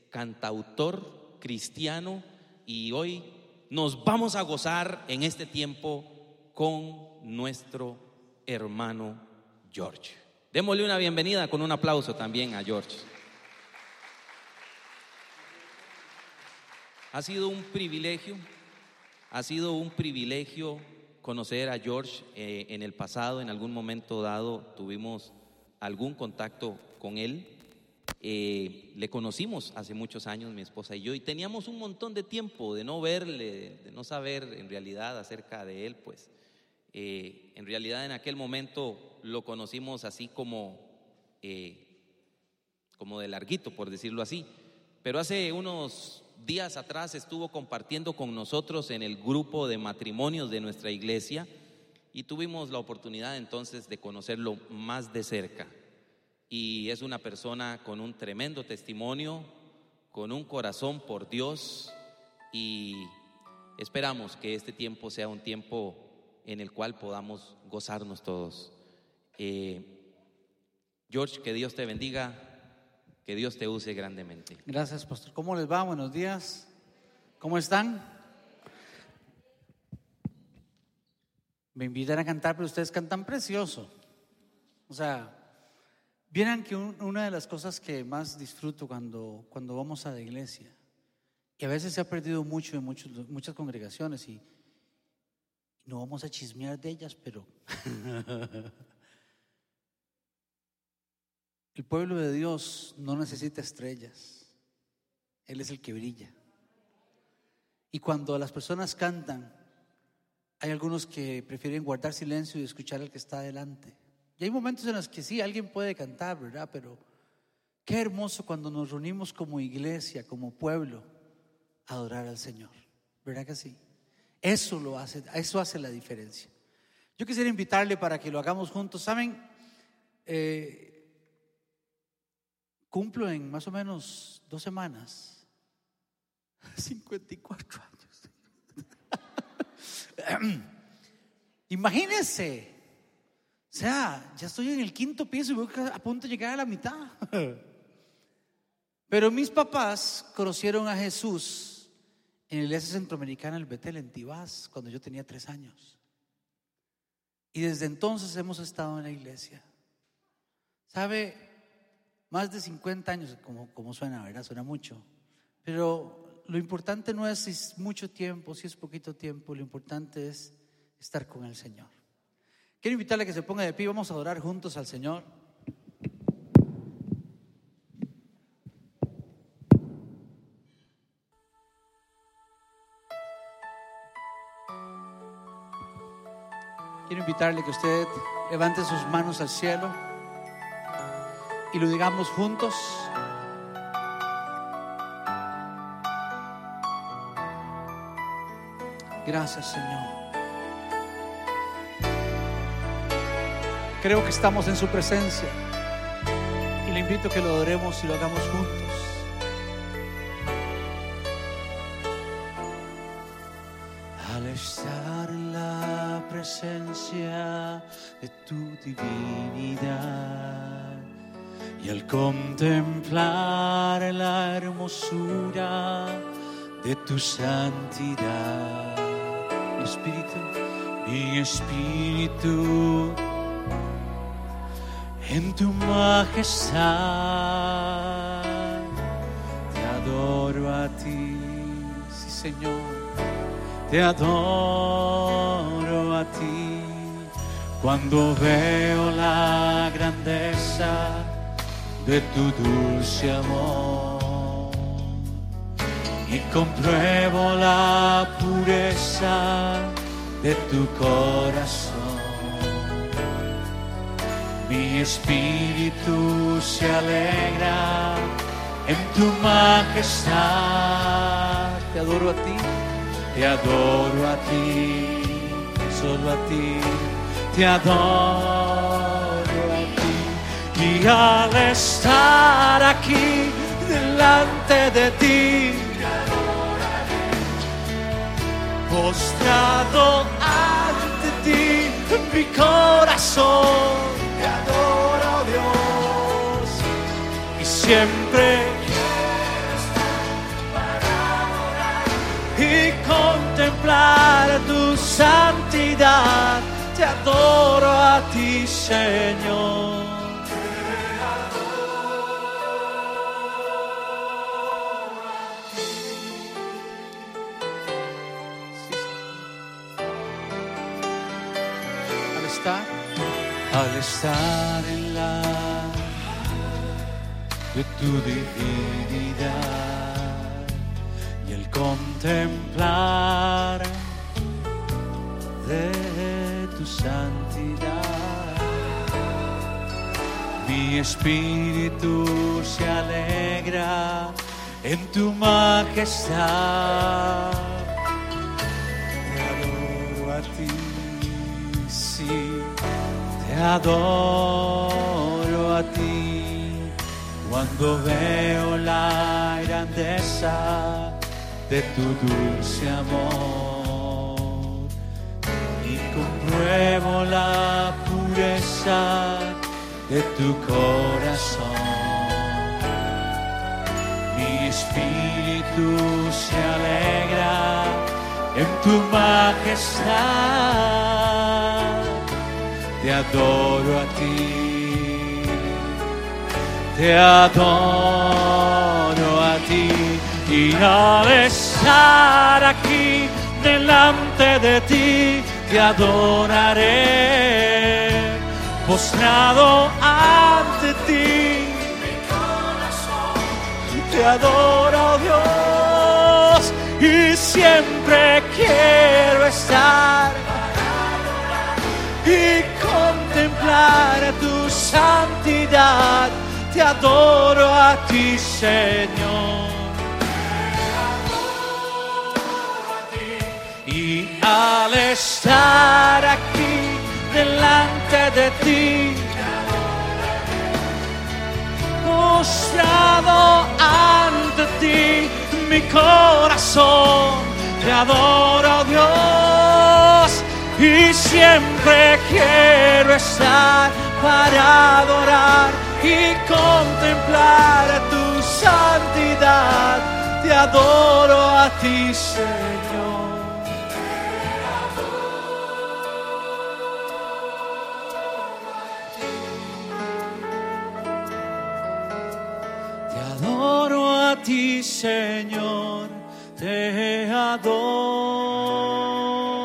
cantautor cristiano, y hoy nos vamos a gozar en este tiempo con nuestro hermano George. Démosle una bienvenida con un aplauso también a George. Ha sido un privilegio conocer a George. En el pasado, en algún momento dado, tuvimos algún contacto con él. Le conocimos hace muchos años, mi esposa y yo, y teníamos un montón de tiempo de no verle, de no saber en realidad acerca de él. Pues en realidad en aquel momento lo conocimos así como de larguito, por decirlo así. Pero hace unos días atrás estuvo compartiendo con nosotros en el grupo de matrimonios de nuestra iglesia, y tuvimos la oportunidad entonces de conocerlo más de cerca. Y es una persona con un tremendo testimonio, con un corazón por Dios, y esperamos que este tiempo sea un tiempo en el cual podamos gozarnos todos. George, que Dios te bendiga, que Dios te use grandemente. Gracias, pastor. ¿Cómo les va? Buenos días. ¿Cómo están? Me invitan a cantar, pero ustedes cantan precioso. O sea, vieran que una de las cosas que más disfruto cuando vamos a la iglesia, y a veces se ha perdido mucho en muchas congregaciones, y no vamos a chismear de ellas, pero el pueblo de Dios no necesita estrellas, Él es el que brilla. Y cuando las personas cantan, hay algunos que prefieren guardar silencio y escuchar al que está adelante. Y hay momentos en los que sí, alguien puede cantar, ¿verdad? Pero qué hermoso cuando nos reunimos como iglesia, como pueblo, a adorar al Señor, ¿verdad que sí? Eso hace la diferencia. Yo quisiera invitarle para que lo hagamos juntos. ¿Saben? Cumplo en más o menos 2 semanas 54 años. Imagínense. O sea, ya estoy en el 5º piso y voy a punto de llegar a la mitad. Pero mis papás conocieron a Jesús en la iglesia centroamericana, el Betel, en Tibás, cuando yo tenía 3 años. Y desde entonces hemos estado en la iglesia. ¿Sabe? Más de 50 años, como suena, ¿verdad? Suena mucho. Pero lo importante no es si es mucho tiempo, si es poquito tiempo. Lo importante es estar con el Señor. Quiero invitarle a que se ponga de pie. Vamos a adorar juntos al Señor. Quiero invitarle a que usted levante sus manos al cielo y lo digamos juntos. Gracias, Señor. Creo que estamos en su presencia y le invito a que lo adoremos y lo hagamos juntos. Al estar en la presencia de tu divinidad y al contemplar la hermosura de tu santidad, mi espíritu en tu majestad te adoro a ti, sí, Señor, te adoro a ti. Cuando veo la grandeza de tu dulce amor y compruebo la pureza de tu corazón, mi espíritu se alegra en tu majestad. Te adoro a ti, te adoro a ti, solo a ti, te adoro a ti. Y al estar aquí delante de ti, postrado ante ti, mi corazón te adoro, Dios, y siempre quiero estar santidad, te adoro a ti, Señor. Al estar en la de tu divinidad y el contemplar de tu santidad, mi espíritu se alegra en tu majestad. Te adoro a ti, sí. Te adoro a ti cuando veo la grandeza de tu dulce amor y compruebo la pureza de tu corazón. Mi espíritu se alegra en tu majestad. Te adoro a ti, te adoro a ti, y al estar aquí delante de ti, te adoraré, postrado ante ti, mi corazón te adoro, Dios, y siempre quiero estar y contemplar tu santidad. Te adoro a ti, Señor. Te adoro a ti. Y al estar aquí delante de ti, postrado ante ti, mi corazón te adoro, Dios. Y siempre quiero estar para adorar y contemplar tu santidad. Te adoro a ti, Señor. Te adoro a ti, Señor. Te adoro.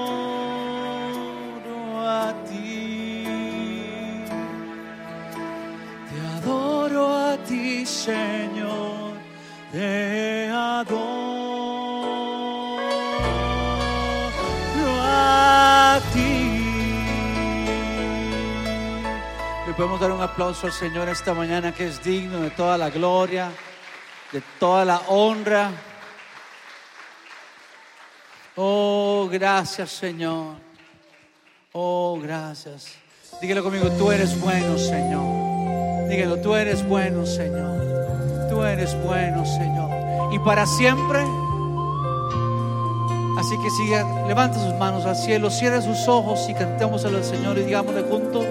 Señor, te adoro a ti. Le podemos dar un aplauso al Señor esta mañana, que es digno de toda la gloria, de toda la honra. Oh, gracias, Señor. Oh, gracias. Dígalo conmigo, tú eres bueno, Señor. Dígalo, tú eres bueno, Señor. Tú eres bueno, Señor. Y para siempre. Así que siga, levanta sus manos al cielo, cierre sus ojos y cantemos al Señor y digámosle juntos: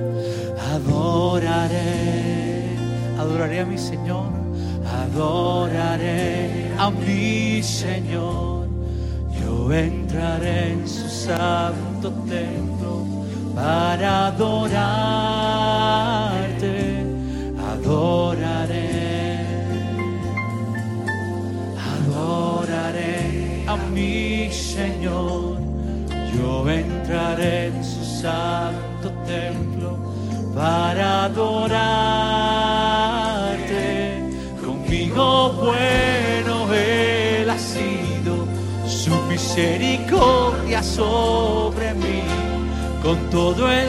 adoraré, adoraré a mi Señor, adoraré a mi Señor. Yo entraré en su santo templo para adorarte. Adoraré a mi Señor. Yo entraré en su santo templo para adorarte. Conmigo bueno Él ha sido, su misericordia sobre mí. Con todo el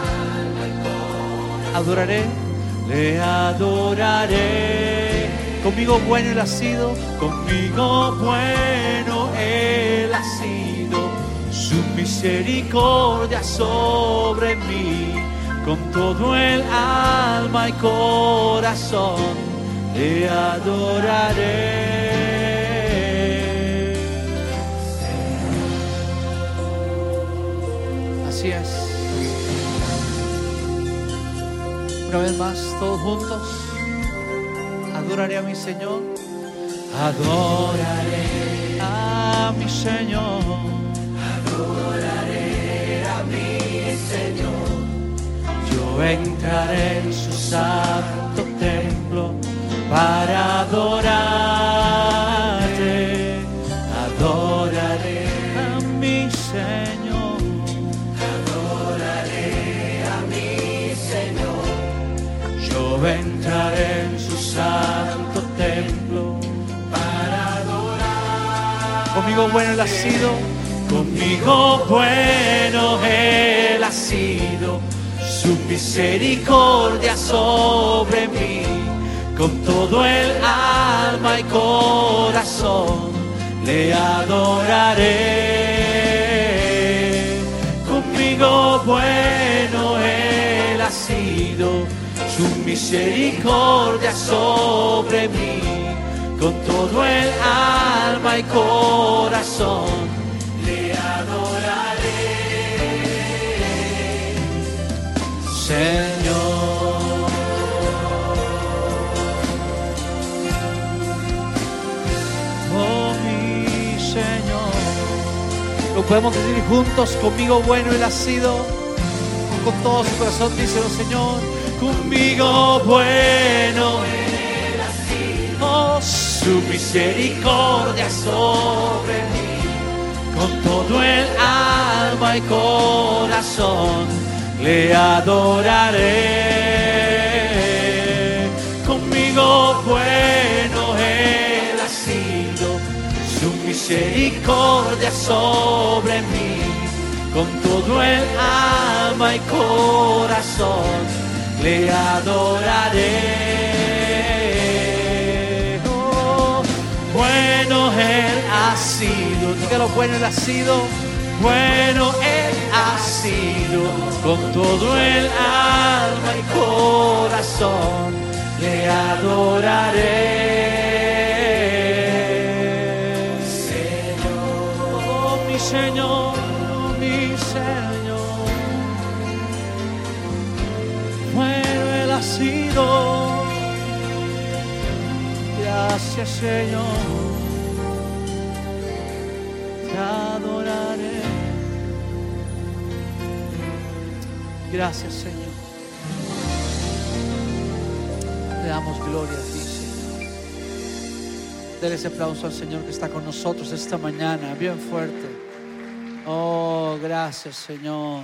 adoraré, le adoraré. Conmigo bueno Él ha sido, conmigo bueno Él ha sido, su misericordia sobre mí. Con todo el alma y corazón le adoraré. Así es. Una vez más, todos juntos. Adoraré a mi Señor. Adoraré a mi Señor. Adoraré entraré en su santo templo para adorarte. Adoraré a mi Señor. Adoraré a mi Señor. Yo entraré en su santo templo para adorar. Conmigo bueno Él ha sido. Conmigo bueno Él ha sido. Su misericordia sobre mí. Con todo el alma y corazón le adoraré. Conmigo bueno Él ha sido. Su misericordia sobre mí. Con todo el alma y corazón le adoraré, Señor. Oh mi Señor. Lo podemos decir juntos. Conmigo bueno Él ha sido. Con todo su corazón díselo, Señor. Conmigo bueno Él ha sido. Oh, su misericordia sobre mí. Con todo el alma y corazón le adoraré. Conmigo bueno Él ha sido. Su misericordia sobre mí. Con todo el alma y corazón le adoraré. Oh, bueno Él ha sido. Dígalo, bueno Él ha sido. Bueno Él ha sido. Con todo el alma y corazón le adoraré. Señor, oh mi Señor, oh mi Señor. Bueno Él ha sido. Gracias, Señor. Te adoraré. Gracias, Señor. Le damos gloria a ti, Señor. Dele ese aplauso al Señor que está con nosotros esta mañana, bien fuerte. Oh, gracias, Señor.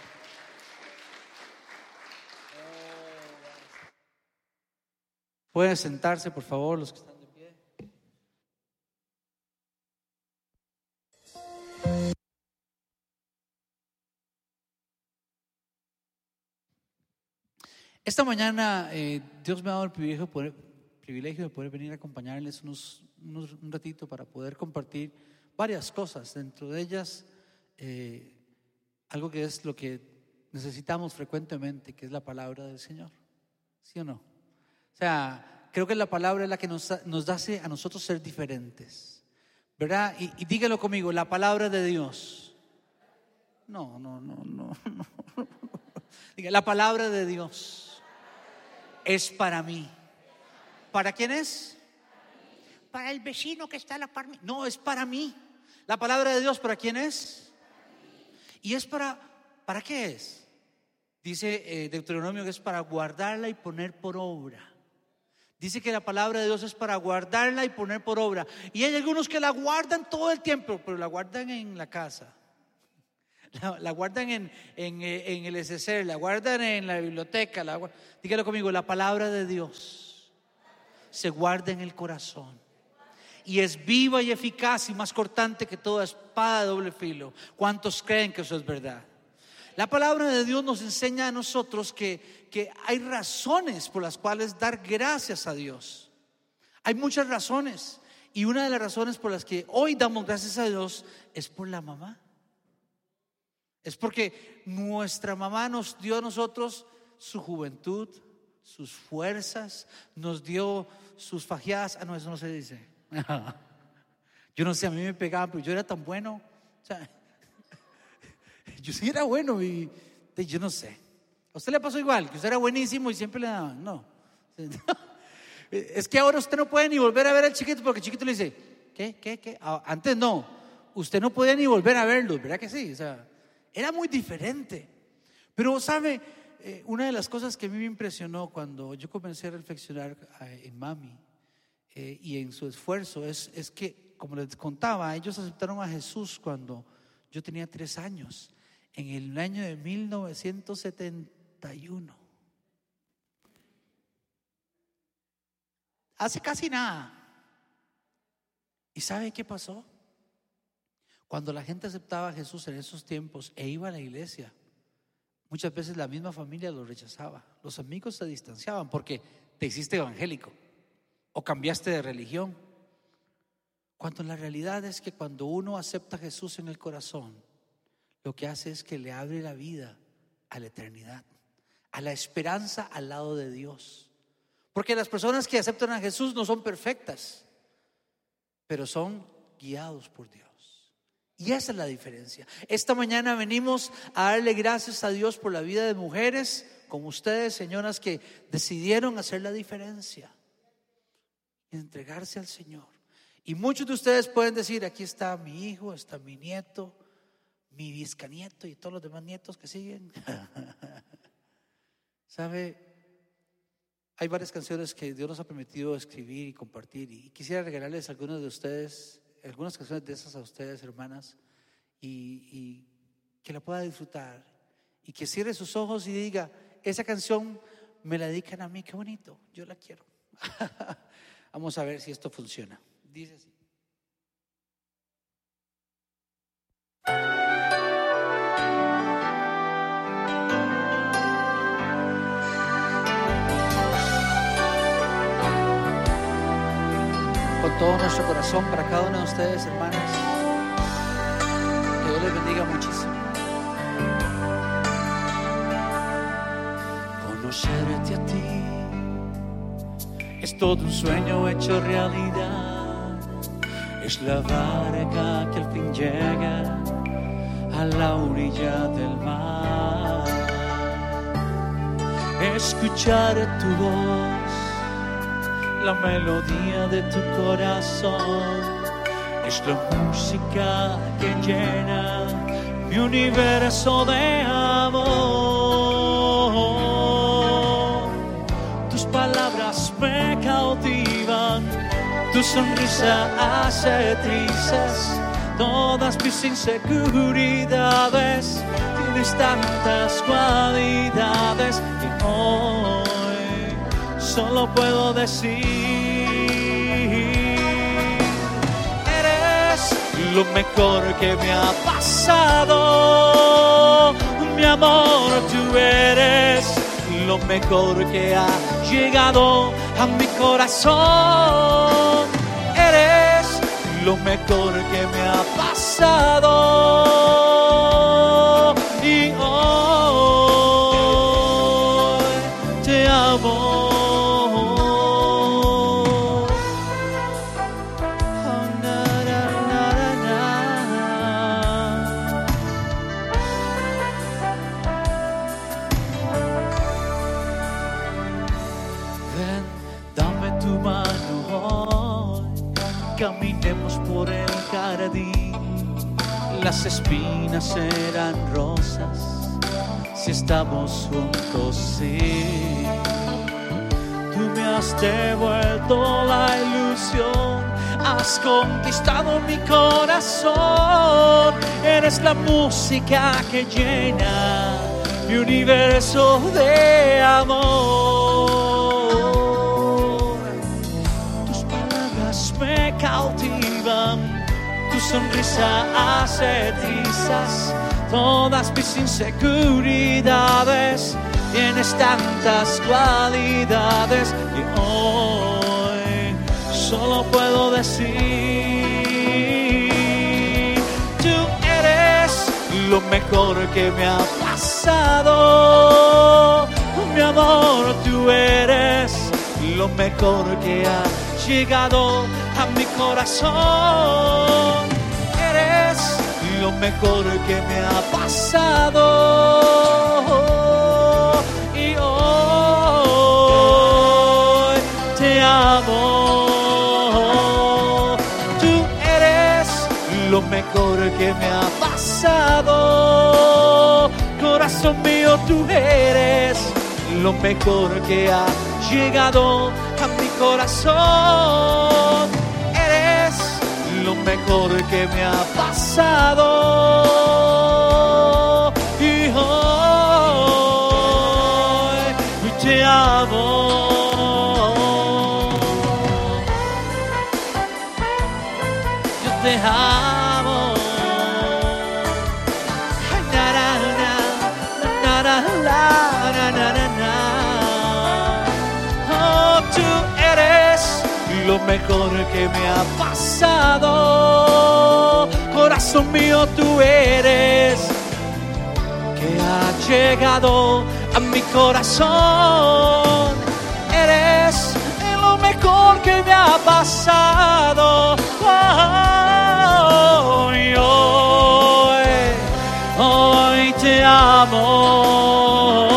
Pueden sentarse, por favor, los que están de pie. Esta mañana Dios me ha dado el privilegio de poder venir a acompañarles un ratito para poder compartir varias cosas. Dentro de ellas, algo que es lo que necesitamos frecuentemente, que es la palabra del Señor. ¿Sí o no? O sea, creo que la palabra es la que nos hace a nosotros ser diferentes, ¿verdad? Y dígalo conmigo, la palabra de Dios. No. Diga, la palabra de Dios es para mí. ¿Para quién es? Para el vecino que está a la par mía. No, es para mí. La palabra de Dios, ¿para quién es? Y es ¿para qué es? Dice Deuteronomio que es para guardarla y poner por obra. Dice que la palabra de Dios es para guardarla y poner por obra. Y hay algunos que la guardan todo el tiempo, pero la guardan en la casa. La guardan en el SSR, la guardan en la biblioteca. Dígalo conmigo, la palabra de Dios se guarda en el corazón. Y es viva y eficaz y más cortante que toda espada de doble filo. ¿Cuántos creen que eso es verdad? La palabra de Dios nos enseña a nosotros que hay razones por las cuales dar gracias a Dios. Hay muchas razones. Y una de las razones por las que hoy damos gracias a Dios es por la mamá. Es porque nuestra mamá nos dio a nosotros su juventud, sus fuerzas, nos dio sus fajeadas. No, eso no se dice. Yo no sé, a mí me pegaban, pero yo era tan bueno. O sea, yo sí era bueno y yo no sé. ¿A usted le pasó igual? Que usted era buenísimo y siempre le daban. No. Es que ahora usted no puede ni volver a ver al chiquito porque el chiquito le dice, ¿qué? Antes no. Usted no podía ni volver a verlo, ¿verdad que sí? O sea, era muy diferente. Pero, ¿sabe? una de las cosas que a mí me impresionó cuando yo comencé a reflexionar en mami y en su esfuerzo es que, como les contaba, ellos aceptaron a Jesús cuando yo tenía 3 años, en el año de 1971. Hace casi nada. ¿Y sabe qué pasó? Cuando la gente aceptaba a Jesús en esos tiempos e iba a la iglesia, muchas veces la misma familia lo rechazaba. Los amigos se distanciaban porque te hiciste evangélico o cambiaste de religión. Cuando la realidad es que cuando uno acepta a Jesús en el corazón, lo que hace es que le abre la vida a la eternidad, a la esperanza al lado de Dios. Porque las personas que aceptan a Jesús no son perfectas, pero son guiados por Dios. Y esa es la diferencia. Esta mañana venimos a darle gracias a Dios por la vida de mujeres como ustedes, señoras, que decidieron hacer la diferencia y entregarse al Señor. Y muchos de ustedes pueden decir: aquí está mi hijo, está mi nieto, mi biscanieto y todos los demás nietos que siguen. ¿Sabe? Hay varias canciones que Dios nos ha permitido escribir y compartir, y quisiera regalarles algunas de ustedes, algunas canciones de esas a ustedes, hermanas, y que la pueda disfrutar, y que cierre sus ojos y diga: esa canción me la dedican a mí, qué bonito, yo la quiero. Vamos a ver si esto funciona. Dice así. Con todo nuestro corazón para cada uno de ustedes, hermanas, que Dios les bendiga muchísimo. Conocerte a ti es todo un sueño hecho realidad. Es la barca que al fin llega a la orilla del mar. Escuchar tu voz, la melodía de tu corazón, es la música que llena mi universo de amor. Tus palabras me cautivan, tu sonrisa hace trizas todas mis inseguridades. Tienes tantas cualidades que hoy solo puedo decir: eres lo mejor que me ha pasado. Mi amor, tú eres lo mejor que ha llegado a mi corazón. Eres lo mejor que me ha pasado. Y hoy te amo. Caminemos por el jardín, las espinas serán rosas si estamos juntos, sí. Tú me has devuelto la ilusión, has conquistado mi corazón. Eres la música que llena mi universo de amor. Me cautivan, tu sonrisa hace trizas todas mis inseguridades. Tienes tantas cualidades que hoy solo puedo decir: tú eres lo mejor que me ha pasado. Mi amor, tú eres lo mejor que ha llegado a mi corazón. Eres lo mejor que me ha pasado. Y hoy te amo. Tú eres lo mejor que me ha pasado. Corazón. Corazón mío, tú eres lo mejor que ha llegado a mi corazón. Eres lo mejor que me ha pasado. Y hoy te amo. Yo te amo. Na, na, na, na, na, na, na, na, na. Oh, tú eres lo mejor que me ha pasado. Corazón mío, tú eres que ha llegado a mi corazón. Eres lo mejor que me ha pasado. Hoy te amo.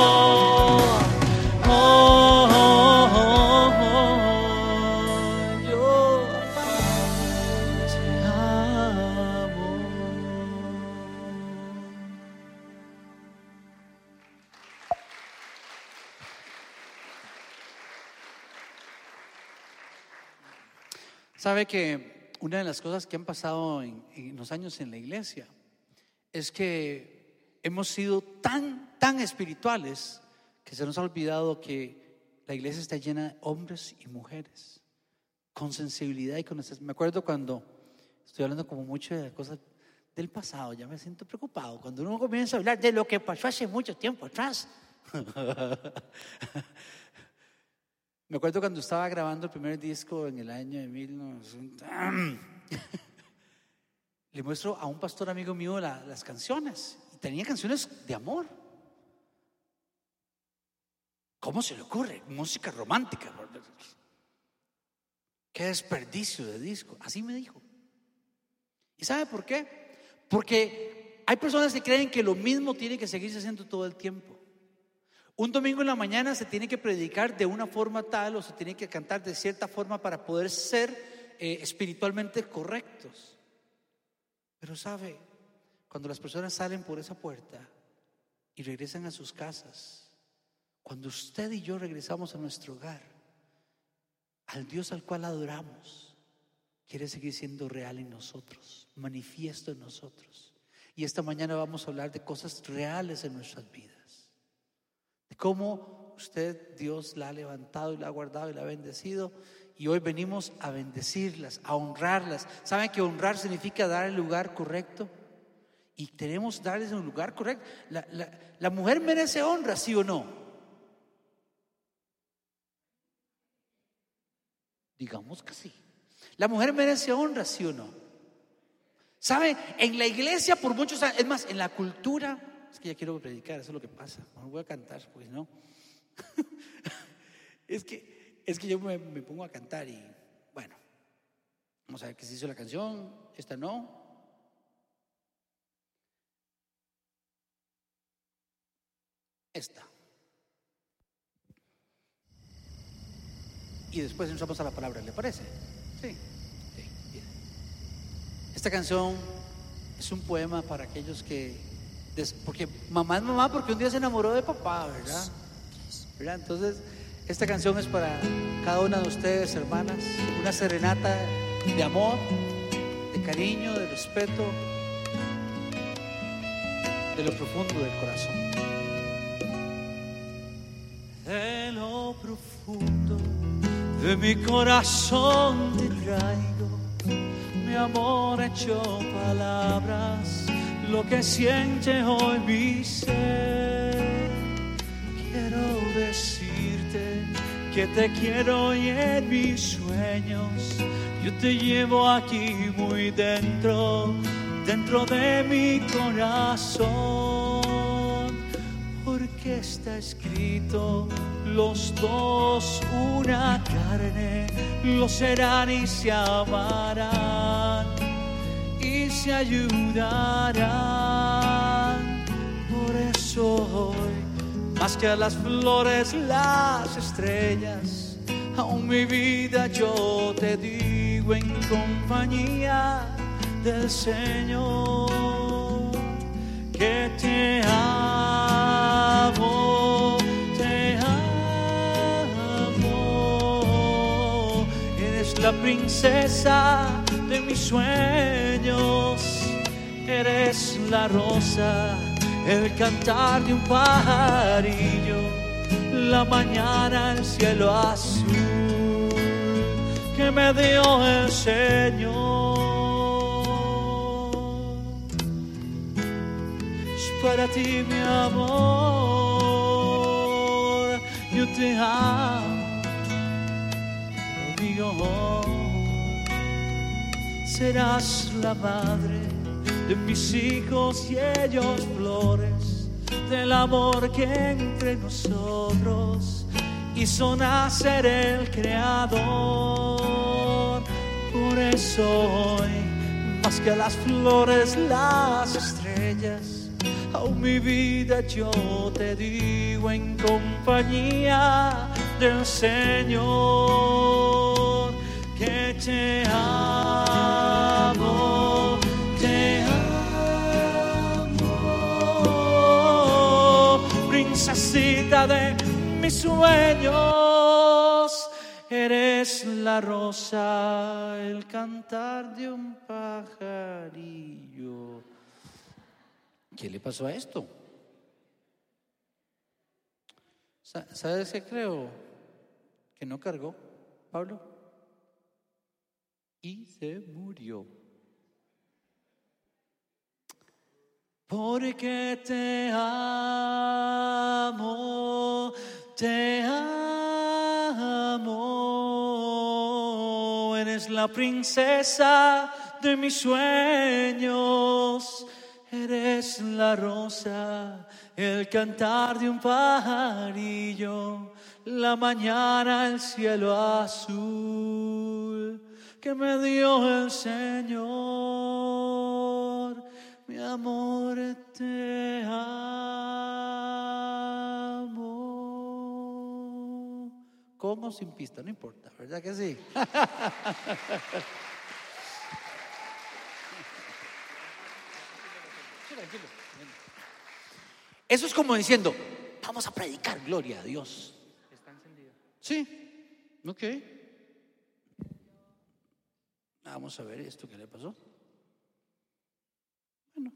Sabe que una de las cosas que han pasado en los años en la iglesia es que hemos sido tan espirituales que se nos ha olvidado que la iglesia está llena de hombres y mujeres con sensibilidad y con necesidad. Me acuerdo cuando estoy hablando como mucho de cosas del pasado, ya me siento preocupado cuando uno comienza a hablar de lo que pasó hace mucho tiempo atrás. Me acuerdo cuando estaba grabando el primer disco en el año de 1900. Le muestro a un pastor amigo mío las canciones. Y tenía canciones de amor. ¿Cómo se le ocurre? Música romántica. Qué desperdicio de disco. Así me dijo. ¿Y sabe por qué? Porque hay personas que creen que lo mismo tiene que seguirse haciendo todo el tiempo. Un domingo en la mañana se tiene que predicar de una forma tal o se tiene que cantar de cierta forma para poder ser espiritualmente correctos. Pero sabe, cuando las personas salen por esa puerta y regresan a sus casas, cuando usted y yo regresamos a nuestro hogar, al Dios al cual adoramos, quiere seguir siendo real en nosotros, manifiesto en nosotros. Y esta mañana vamos a hablar de cosas reales en nuestras vidas. De cómo usted, Dios la ha levantado y la ha guardado y la ha bendecido. Y hoy venimos a bendecirlas, a honrarlas. ¿Saben que honrar significa dar el lugar correcto? Y queremos darles un lugar correcto. La mujer merece honra, ¿sí o no? Digamos que sí. La mujer merece honra, ¿sí o no? ¿Saben? En la iglesia por muchos años, es más, en la cultura. Es que ya quiero predicar, eso es lo que pasa. No voy a cantar, pues no. es que yo me pongo a cantar y bueno, vamos a ver qué se hizo la canción. Esta no. Esta. Y después entramos a la palabra, ¿le parece? Sí. Bien. Esta canción es un poema para aquellos que porque mamá es mamá porque un día se enamoró de papá, ¿verdad? Entonces esta canción es para cada una de ustedes, hermanas, una serenata de amor, de cariño, de respeto, de lo profundo del corazón. De lo profundo de mi corazón te traigo mi amor hecho palabras, lo que siente hoy mi ser. Quiero decirte que te quiero y en mis sueños yo te llevo aquí muy dentro de mi corazón, porque está escrito: los dos una carne, lo serán y se amarán y se ayudarán. Por eso hoy, más que a las flores, las estrellas, aún mi vida yo te digo en compañía del Señor que te ama. la princesa de mis sueños. Eres la rosa, el cantar de un pajarillo, la mañana, el cielo azul que me dio el Señor. Es para ti, mi amor, yo te amo, lo digo hoy. Serás la madre de mis hijos y ellos flores del amor que entre nosotros hizo nacer el Creador. Por eso hoy, más que las flores, las estrellas, aún mi vida yo te digo en compañía del Señor, que te amo, te amo, princesita de mis sueños. Eres la rosa, el cantar de un pajarillo. ¿Qué le pasó a esto? ¿Sabes qué creo? Que no cargó, Pablo, y se murió. Porque te amo, te amo. Eres la princesa de mis sueños. Eres la rosa, el cantar de un pajarillo, la mañana, el cielo azul que me dio el Señor. Mi amor, te amo. Con o sin pista, no importa, ¿verdad que sí? Eso es como diciendo, vamos a predicar gloria a Dios. ¿Está encendido? Sí, ok. Vamos a ver esto que le pasó. Bueno,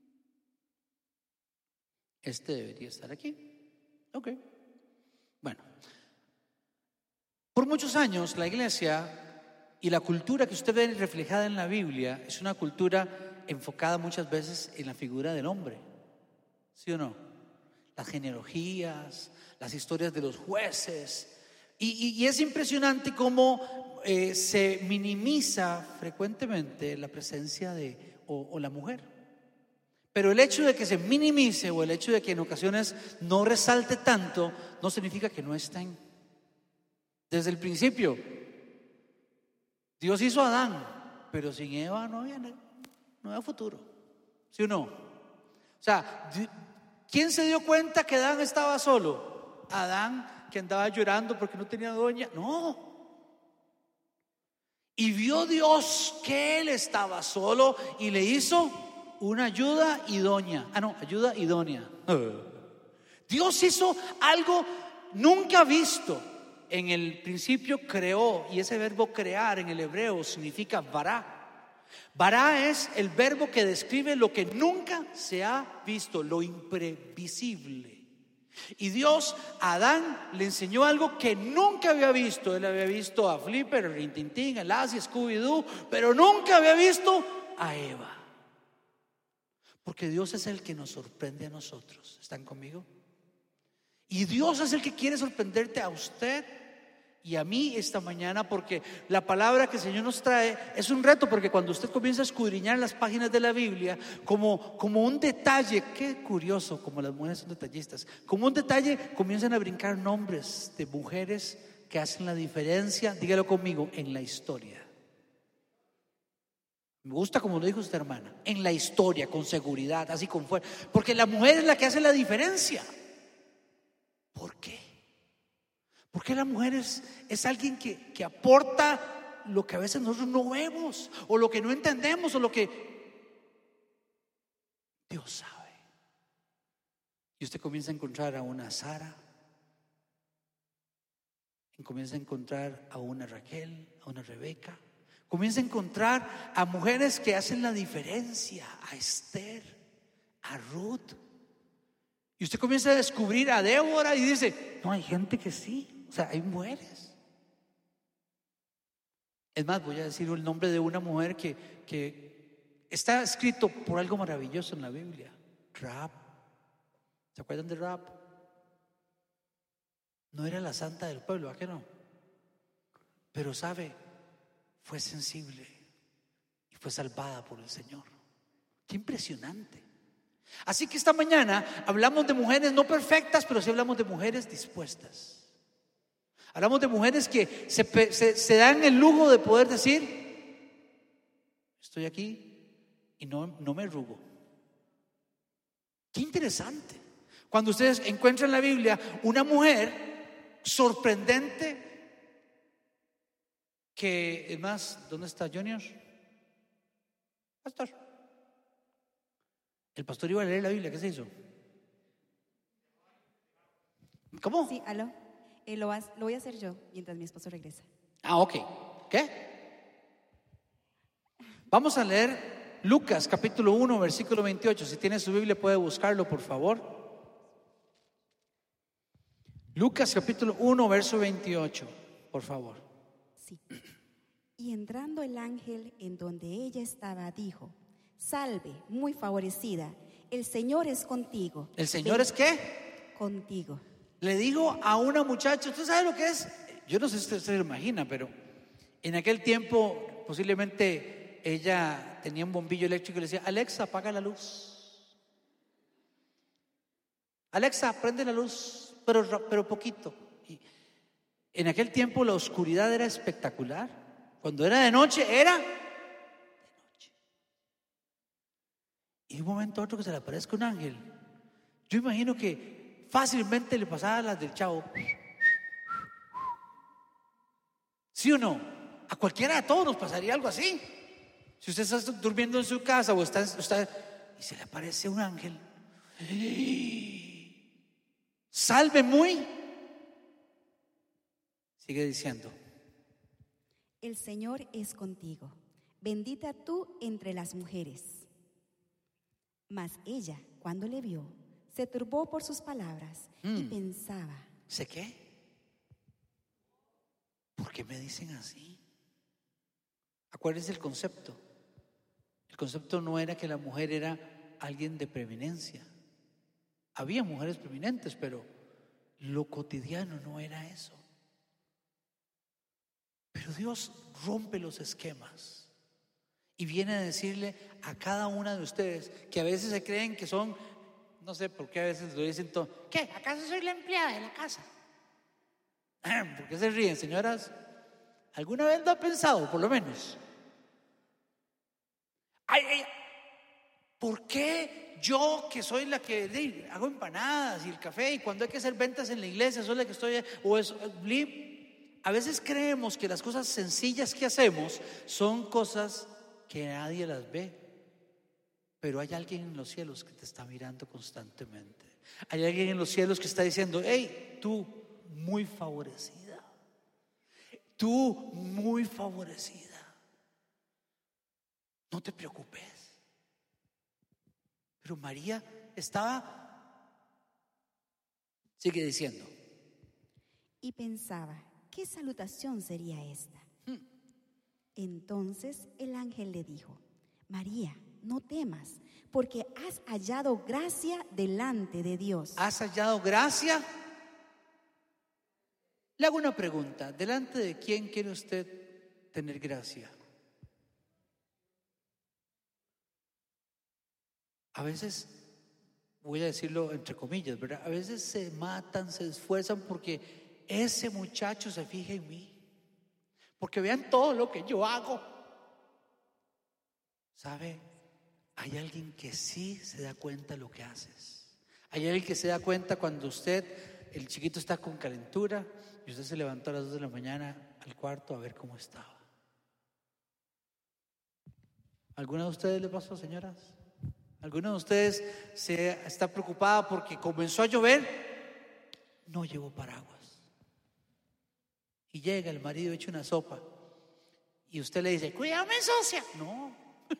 este debería estar aquí. Ok. Bueno, por muchos años la iglesia y la cultura que usted ve reflejada en la Biblia es una cultura enfocada muchas veces en la figura del hombre. ¿Sí o no? Las genealogías, las historias de los jueces. Y es impresionante cómo se minimiza frecuentemente la presencia de o la mujer. Pero el hecho de que se minimice o el hecho de que en ocasiones no resalte tanto, no significa que no estén. Desde el principio, Dios hizo a Adán, pero sin Eva no había futuro. ¿Sí o no? O sea, ¿quién se dio cuenta que Adán estaba solo? Adán, que andaba llorando porque no tenía doña. No. Y vio Dios que él estaba solo y le hizo una ayuda idónea. Ayuda idónea. Dios hizo algo nunca visto. En el principio creó, y ese verbo crear en el hebreo significa vará. Vará es el verbo que describe lo que nunca se ha visto, lo imprevisible. Y Dios a Adán le enseñó algo que nunca había visto. Él había visto a Flipper, a Rin Tin Tin, a Lassie, a Scooby-Doo, pero nunca había visto a Eva. Porque Dios es el que nos sorprende a nosotros. ¿Están conmigo? Y Dios es el que quiere sorprenderte a usted y a mí esta mañana, porque la palabra que el Señor nos trae es un reto, porque cuando usted comienza a escudriñar las páginas de la Biblia como un detalle, qué curioso, como las mujeres son detallistas, como un detalle comienzan a brincar nombres de mujeres que hacen la diferencia, dígalo conmigo, en la historia. Me gusta como lo dijo usted, hermana, en la historia, con seguridad, así con fuerza, porque la mujer es la que hace la diferencia. ¿Por qué? Porque la mujer es alguien que aporta lo que a veces nosotros no vemos, o lo que no entendemos, o lo que Dios sabe. Y usted comienza a encontrar a una Sara, comienza a encontrar a una Raquel, a a una Rebeca. Comienza a encontrar a mujeres que hacen la diferencia, a Esther, a Ruth. Y usted comienza a descubrir a Débora y dice, no, hay gente que sí, o sea, hay mujeres. Es más, voy a decir el nombre de una mujer que está escrito por algo maravilloso en la Biblia, Rahab. ¿Se acuerdan de Rahab? No era la santa del pueblo, ¿a qué no? Pero sabe, fue sensible y fue salvada por el Señor. Qué impresionante. Así que esta mañana hablamos de mujeres no perfectas, pero sí hablamos de mujeres dispuestas. Hablamos de mujeres que se dan el lujo de poder decir, estoy aquí y no me arrugo. Qué interesante. Cuando ustedes encuentran en la Biblia una mujer sorprendente, que es más, ¿dónde está Junior? Pastor. El pastor iba a leer la Biblia, ¿qué se hizo? ¿Cómo? Sí, aló. Lo voy a hacer yo mientras mi esposo regresa. Ok. ¿Qué? Vamos a leer Lucas capítulo 1 versículo 28. Si tiene su Biblia puede buscarlo, por favor. Lucas capítulo 1 verso 28, por favor. Sí. Y entrando el ángel en donde ella estaba, dijo: salve, muy favorecida, el Señor es contigo. ¿El Señor es qué? Contigo. Le digo a una muchacha, ¿usted sabe lo que es? Yo no sé si usted se lo imagina, pero en aquel tiempo posiblemente ella tenía un bombillo eléctrico y le decía, Alexa, apaga la luz. Alexa, prende la luz, pero poquito. Y en aquel tiempo la oscuridad era espectacular. Cuando era de noche, era de noche. Y de un momento a otro que se le aparezca un ángel. Yo imagino que fácilmente le pasaba a las del Chavo. ¿Sí o no? A cualquiera de todos nos pasaría algo así. Si usted está durmiendo en su casa o está y se le aparece un ángel. Salve muy. Sigue diciendo. El Señor es contigo. Bendita tú entre las mujeres. Mas ella, cuando le vio, se turbó por sus palabras y pensaba. ¿Sé qué? ¿Por qué me dicen así? Acuérdense el concepto. El concepto no era que la mujer era alguien de preeminencia. Había mujeres preeminentes, pero lo cotidiano no era eso. Pero Dios rompe los esquemas y viene a decirle a cada una de ustedes que a veces se creen que son, no sé por qué a veces lo dicen todo, ¿qué? ¿Acaso soy la empleada de la casa? ¿Por qué se ríen, señoras? ¿Alguna vez lo ha pensado, por lo menos? ¿Por qué yo, que soy la que hago empanadas y el café, y cuando hay que hacer ventas en la iglesia soy la que estoy, o es blip? A veces creemos que las cosas sencillas que hacemos son cosas que nadie las ve, pero hay alguien en los cielos que te está mirando constantemente. Hay alguien en los cielos que está diciendo, hey, tú muy favorecida, tú muy favorecida, no te preocupes. Pero María sigue diciendo. Y pensaba, ¿qué salutación sería esta? Entonces el ángel le dijo: María, no temas, porque has hallado gracia delante de Dios. ¿Has hallado gracia? Le hago una pregunta. ¿Delante de quién quiere usted tener gracia? A veces, voy a decirlo entre comillas, ¿verdad? A veces se matan, se esfuerzan porque ese muchacho se fija en mí, porque vean todo lo que yo hago. ¿Sabe? Hay alguien que sí se da cuenta de lo que haces. Hay alguien que se da cuenta cuando el chiquito está con calentura y usted se levantó a las 2 de la mañana al cuarto a ver cómo estaba. ¿Alguna de ustedes le pasó, señoras? ¿Alguna de ustedes está preocupada porque comenzó a llover? No llevó paraguas. Y llega el marido hecho una sopa y usted le dice, cuídame, socia. No.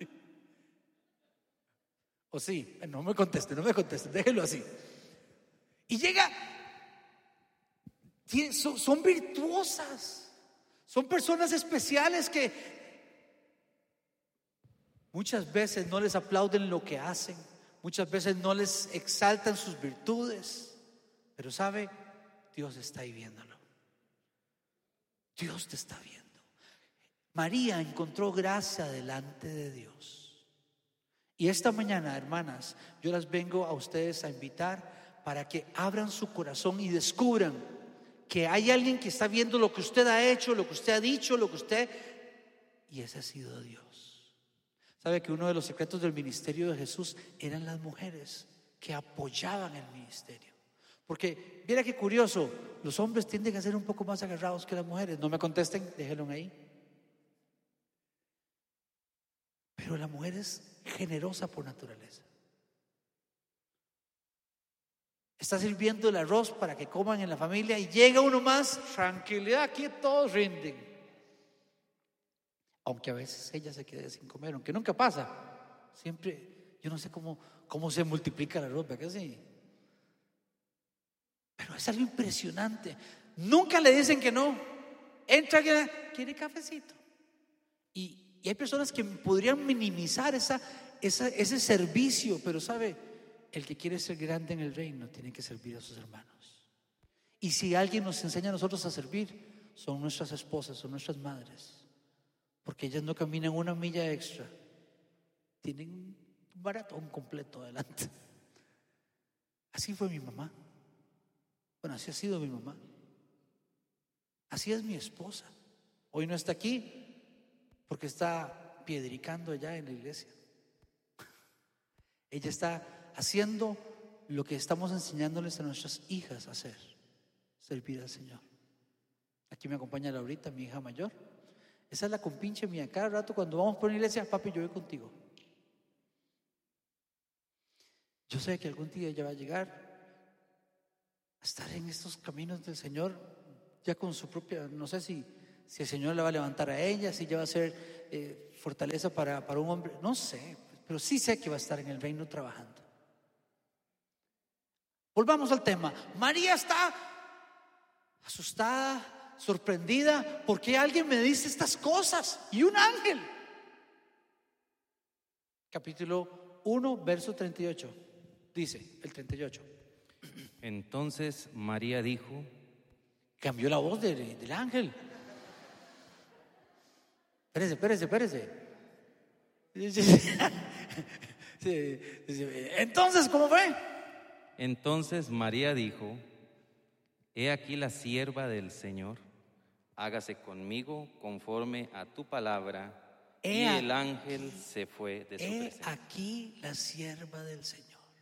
O sí, no me conteste, déjelo así. Y llega, son virtuosas, son personas especiales que muchas veces no les aplauden lo que hacen, muchas veces no les exaltan sus virtudes, pero sabe, Dios está ahí viéndolo. Dios te está viendo. María encontró gracia delante de Dios. Y esta mañana, hermanas, yo las vengo a ustedes a invitar para que abran su corazón y descubran que hay alguien que está viendo lo que usted ha hecho, lo que usted ha dicho, y ese ha sido Dios. ¿Sabe que uno de los secretos del ministerio de Jesús eran las mujeres que apoyaban el ministerio? Porque, mira qué curioso, los hombres tienden a ser un poco más agarrados que las mujeres. No me contesten, déjenlo ahí. Pero la mujer es generosa por naturaleza. Está sirviendo el arroz para que coman en la familia y llega uno más, tranquilidad, aquí todos rinden. Aunque a veces ella se quede sin comer, aunque nunca pasa. Siempre, yo no sé cómo se multiplica el arroz, ¿verdad que sí? Pero es algo impresionante. Nunca le dicen que no. Entra, quiere cafecito. Y hay personas que podrían minimizar ese servicio, pero sabe, el que quiere ser grande en el reino tiene que servir a sus hermanos. Y si alguien nos enseña a nosotros a servir, son nuestras esposas, son nuestras madres, porque ellas no caminan una milla extra, tienen un maratón completo adelante. Así fue mi mamá. Bueno, así ha sido mi mamá. Así es mi esposa. Hoy no está aquí porque está piedricando allá en la iglesia. Ella está haciendo lo que estamos enseñándoles a nuestras hijas a hacer: servir al Señor. Aquí me acompaña Laurita, mi hija mayor. Esa es la compinche mía. Cada rato cuando vamos por una iglesia, papi, yo voy contigo. Yo sé que algún día ella va a llegar a estar en estos caminos del Señor, ya con su propia, no sé si el Señor la va a levantar a ella, si ella va a ser fortaleza para un hombre, no sé, pero sí sé que va a estar en el reino trabajando. Volvamos al tema. María está asustada, sorprendida, porque alguien me dice estas cosas, y un ángel. Capítulo 1, verso 38, dice el 38. Entonces María dijo, cambió la voz del ángel. Espérese. Entonces, ¿cómo fue? Entonces María dijo, he aquí la sierva del Señor, hágase conmigo conforme a tu palabra. Y el ángel se fue de su presencia. Aquí la sierva del Señor.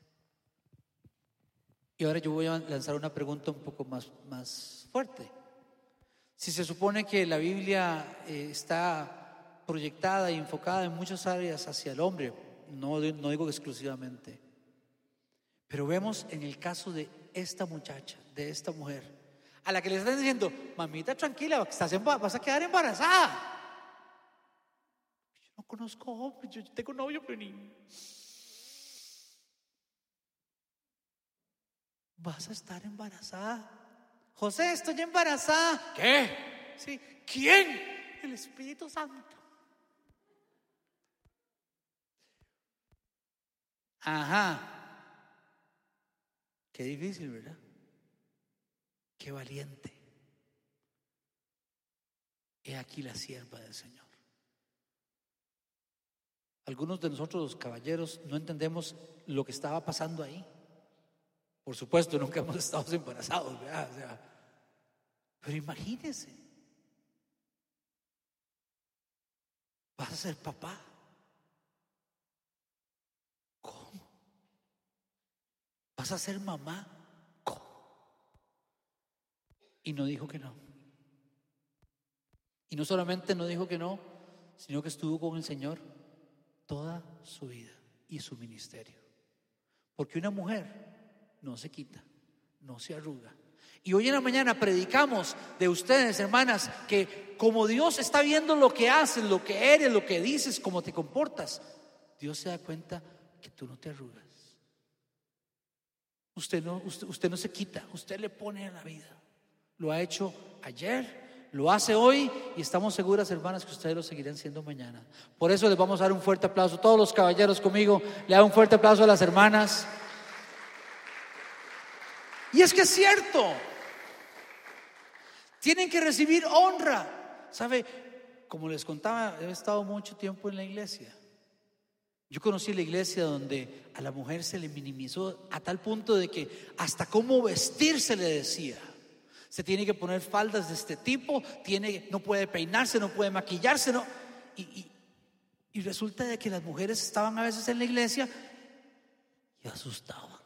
Y ahora yo voy a lanzar una pregunta un poco más fuerte. Si se supone que la Biblia está proyectada y enfocada en muchas áreas hacia el hombre, no digo exclusivamente, pero vemos en el caso de esta muchacha, de esta mujer, a la que le están diciendo, mamita, tranquila, vas a quedar embarazada. Yo no conozco hombres, yo tengo novio, pero ni... Vas a estar embarazada. José, estoy embarazada. ¿Qué? Sí. ¿Quién? El Espíritu Santo. Ajá. Qué difícil, ¿verdad? Qué valiente. He aquí la sierva del Señor. Algunos de nosotros los caballeros no entendemos lo que estaba pasando ahí. Por supuesto, nunca hemos estado embarazados, ¿verdad? O sea, pero imagínese, vas a ser papá. ¿Cómo? ¿Vas a ser mamá? ¿Cómo? Y no dijo que no. Y no solamente no dijo que no, sino que estuvo con el Señor toda su vida y su ministerio. Porque una mujer no se quita, no se arruga. Y hoy en la mañana predicamos de ustedes, hermanas, que como Dios está viendo lo que haces, lo que eres, lo que dices, cómo te comportas, Dios se da cuenta que tú no te arrugas. Usted no se quita, usted le pone en la vida. Lo ha hecho ayer, lo hace hoy, y estamos seguras, hermanas, que ustedes lo seguirán siendo mañana. Por eso les vamos a dar un fuerte aplauso. Todos los caballeros conmigo, le dan un fuerte aplauso a las hermanas. Y es que es cierto, tienen que recibir honra. ¿Sabe? Como les contaba, he estado mucho tiempo en la iglesia. Yo conocí la iglesia donde a la mujer se le minimizó a tal punto de que hasta cómo vestir se le decía. Se tiene que poner faldas de este tipo, no puede peinarse, no puede maquillarse, no. Y resulta de que las mujeres estaban a veces en la iglesia y asustaban,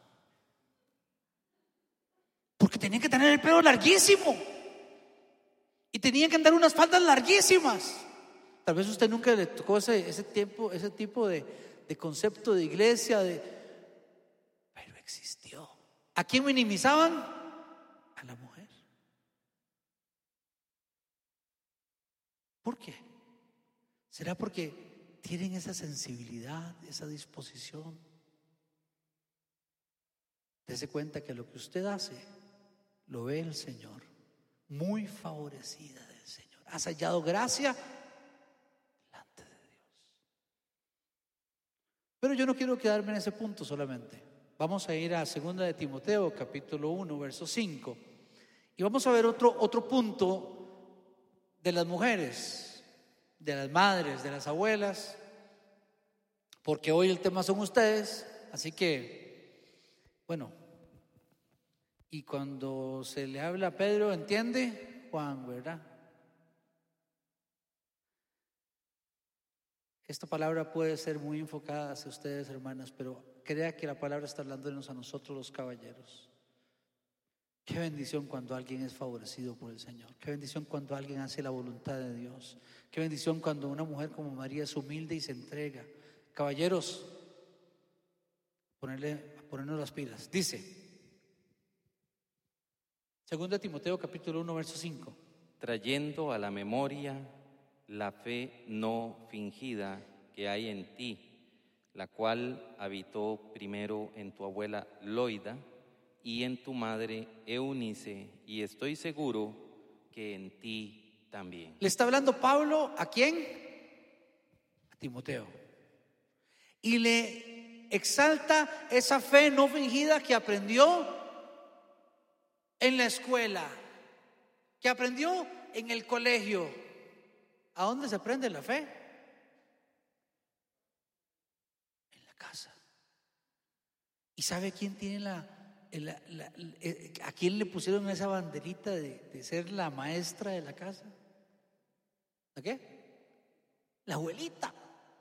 porque tenían que tener el pelo larguísimo y tenían que andar unas faldas larguísimas. Tal vez usted nunca le tocó ese tipo de concepto de iglesia, pero existió. ¿A quién minimizaban? A la mujer. ¿Por qué? ¿Será porque tienen esa sensibilidad, esa disposición? Dese cuenta que lo que usted hace lo ve el Señor. Muy favorecida del Señor. Has hallado gracia delante de Dios. Pero yo no quiero quedarme en ese punto solamente. Vamos a ir a 2 de Timoteo, capítulo 1, verso 5. Y vamos a ver otro punto de las mujeres, de las madres, de las abuelas, porque hoy el tema son ustedes. Así que, bueno, y cuando se le habla a Pedro, ¿entiende? Juan, ¿verdad? Esta palabra puede ser muy enfocada hacia ustedes, hermanas, pero crea que la palabra está hablándonos a nosotros los caballeros. Qué bendición cuando alguien es favorecido por el Señor. Qué bendición cuando alguien hace la voluntad de Dios. Qué bendición cuando una mujer como María es humilde y se entrega. Caballeros, ponernos las pilas. Dice 2 Timoteo capítulo 1 verso 5. Trayendo a la memoria la fe no fingida que hay en ti, la cual habitó primero en tu abuela Loida y en tu madre Eunice, y estoy seguro que en ti también. Le está hablando Pablo, ¿a quién? A Timoteo. Y le exalta esa fe no fingida que aprendió en la escuela, que aprendió en el colegio. ¿A dónde se aprende la fe? En la casa. ¿Y sabe quién tiene a quién le pusieron esa banderita de ser la maestra de la casa? ¿A qué? La abuelita.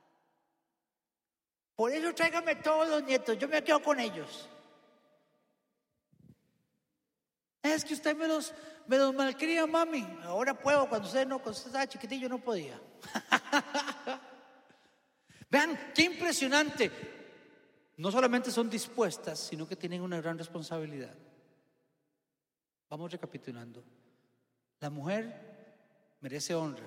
Por eso tráigame todos los nietos, yo me quedo con ellos. Es que usted me los malcría, mami. Ahora puedo, cuando usted estaba chiquitillo no podía. Vean, qué impresionante. No solamente son dispuestas, sino que tienen una gran responsabilidad. Vamos recapitulando. La mujer merece honra.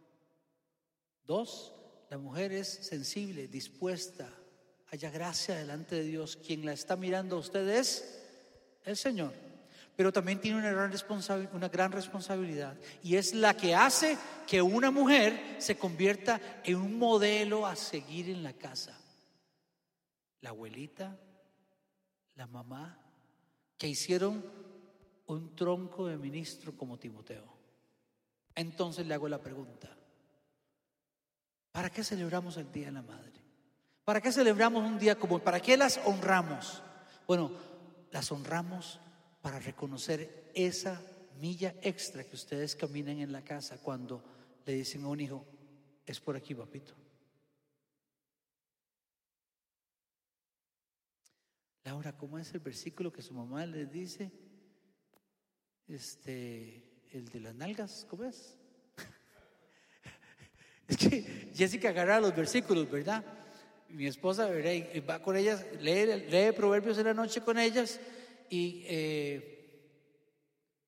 2, la mujer es sensible, dispuesta, haya gracia delante de Dios. Quien la está mirando a usted es el Señor. Pero también tiene una gran responsabilidad, y es la que hace que una mujer se convierta en un modelo a seguir en la casa. La abuelita, la mamá, que hicieron un tronco de ministro como Timoteo. Entonces le hago la pregunta: ¿para qué celebramos el Día de la Madre? ¿Para qué celebramos un día como? ¿Para qué las honramos? Bueno, las honramos para reconocer esa milla extra que ustedes caminan en la casa cuando le dicen a un hijo: es por aquí, papito. Laura, ¿cómo es el versículo que su mamá les dice? El de las nalgas, ¿cómo es? Es que Jessica agarra los versículos, ¿verdad? Mi esposa, ¿verdad? Y va con ellas, lee Proverbios en la noche con ellas, y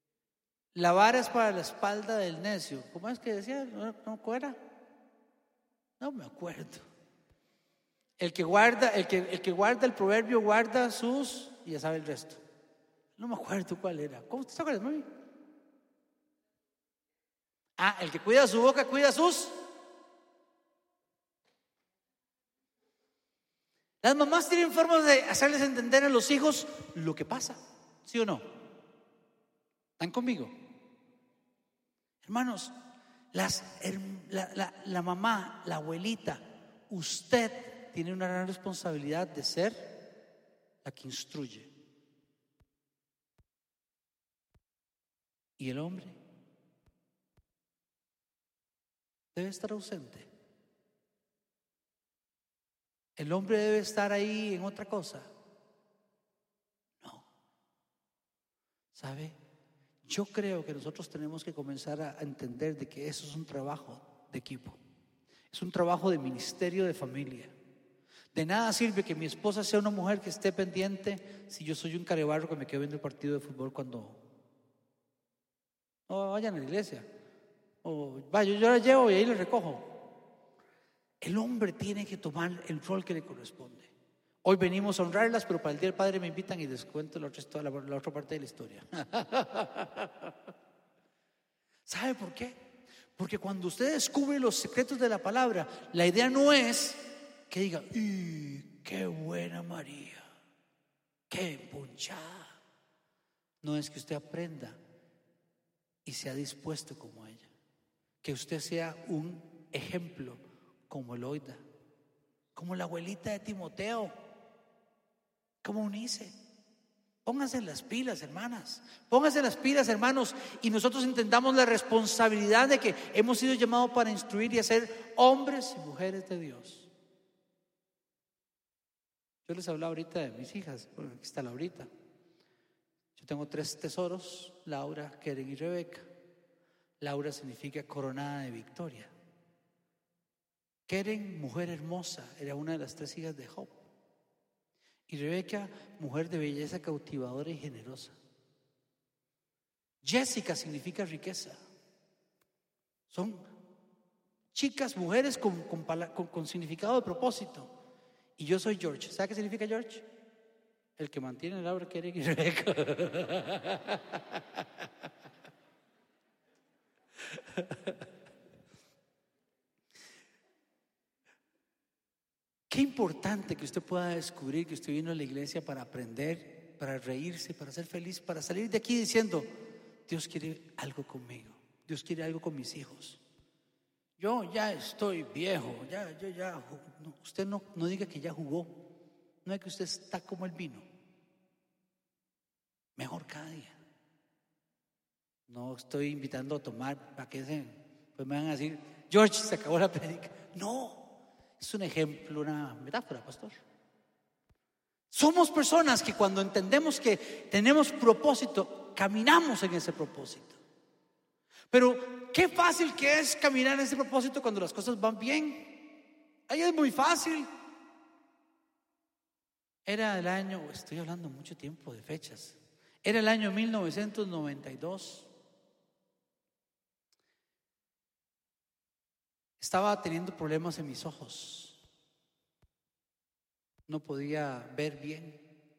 La vara es para la espalda del necio. ¿Cómo es que decía? ¿No era? No me acuerdo. El que guarda el proverbio guarda sus, y ya sabe el resto. No me acuerdo cuál era. ¿Cómo te acuerdas, mami? El que cuida su boca cuida sus. Las mamás tienen formas de hacerles entender a los hijos lo que pasa, ¿sí o no? ¿Están conmigo? Hermanos, la mamá, la abuelita, usted tiene una gran responsabilidad de ser la que instruye. ¿Y el hombre? Debe estar ausente. ¿El hombre debe estar ahí en otra cosa? No. ¿Sabe? Yo creo que nosotros tenemos que comenzar a entender de que eso es un trabajo de equipo. Es un trabajo de ministerio de familia. De nada sirve que mi esposa sea una mujer que esté pendiente si yo soy un carebarro que me quedo viendo el partido de fútbol cuando no vayan a la iglesia. O yo la llevo y ahí le recojo. El hombre tiene que tomar el rol que le corresponde. Hoy venimos a honrarlas, pero para el Día del Padre me invitan y les cuento la otra parte de la historia. ¿Sabe por qué? Porque cuando usted descubre los secretos de la palabra, la idea no es que diga, qué buena María, qué punchada. No, es que usted aprenda y sea dispuesto como ella. Que usted sea un ejemplo como Eloida, como la abuelita de Timoteo, como Eunice. Pónganse las pilas, hermanas. Pónganse las pilas, hermanos. Y nosotros entendamos la responsabilidad de que hemos sido llamados para instruir y hacer hombres y mujeres de Dios. Yo les hablaba ahorita de mis hijas. Bueno, aquí está Laurita. Yo tengo 3 tesoros: Laura, Keren y Rebeca. Laura significa coronada de victoria. Keren, mujer hermosa, era una de las 3 hijas de Job. Y Rebeca, mujer de belleza cautivadora y generosa. Jessica significa riqueza. Son chicas, mujeres con significado de propósito. Y yo soy George. ¿Sabe qué significa George? El que mantiene Laura, Keren y Rebeca. Qué importante que usted pueda descubrir que usted vino a la iglesia para aprender, para reírse, para ser feliz, para salir de aquí diciendo: Dios quiere algo conmigo, Dios quiere algo con mis hijos. Yo ya estoy viejo, no, usted no diga que ya jugó, no es que usted está como el vino, mejor cada día. No estoy invitando a tomar para que pues me van a decir: George, se acabó la prédica. No. Es un ejemplo, una metáfora, pastor. Somos personas que cuando entendemos que tenemos propósito, caminamos en ese propósito. Pero qué fácil que es caminar en ese propósito cuando las cosas van bien. Ahí es muy fácil. Era el año, estoy hablando mucho tiempo de fechas. Era el año 1992. Estaba teniendo problemas en mis ojos. No podía ver bien.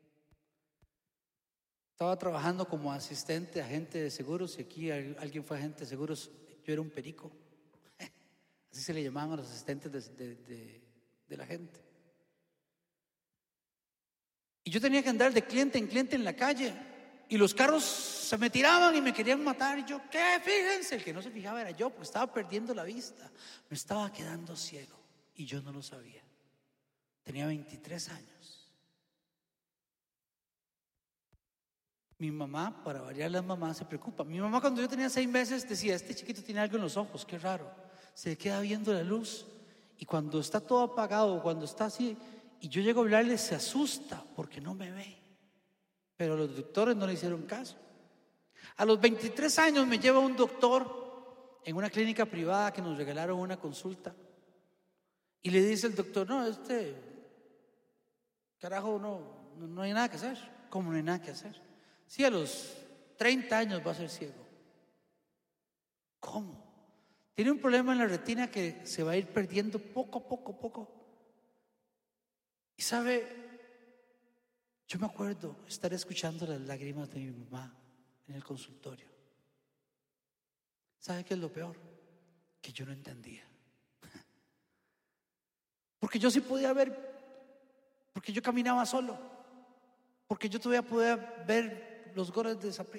Estaba trabajando como asistente, agente de seguros. Y aquí alguien fue agente de seguros. Yo era un perico. Así se le llamaban a los asistentes de la gente. Y yo tenía que andar de cliente en cliente en la calle. Y los carros se me tiraban y me querían matar. Y yo, ¿qué? Fíjense, el que no se fijaba era yo, porque estaba perdiendo la vista. Me estaba quedando ciego y yo no lo sabía. Tenía 23 años. Mi mamá, para variar, las mamás se preocupan. Mi mamá, cuando yo tenía 6 meses, decía: este chiquito tiene algo en los ojos, qué raro. Se queda viendo la luz. Y cuando está todo apagado, cuando está así, y yo llego a hablarle, se asusta porque no me ve. Pero los doctores no le hicieron caso. A los 23 años me lleva un doctor en una clínica privada que nos regalaron una consulta. Y le dice el doctor: no, carajo, no hay nada que hacer. ¿Cómo no hay nada que hacer? Sí, a los 30 años va a ser ciego. ¿Cómo? Tiene un problema en la retina que se va a ir perdiendo poco a poco. Y sabe, yo me acuerdo estar escuchando las lágrimas de mi mamá en el consultorio. ¿Sabe qué es lo peor? Que yo no entendía. Porque yo sí podía ver, porque yo caminaba solo, porque yo todavía podía ver los goles de esa.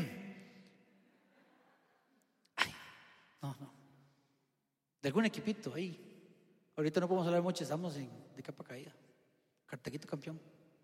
No. De algún equipito ahí. Ahorita no podemos hablar mucho, estamos de capa caída. Cartaquito campeón.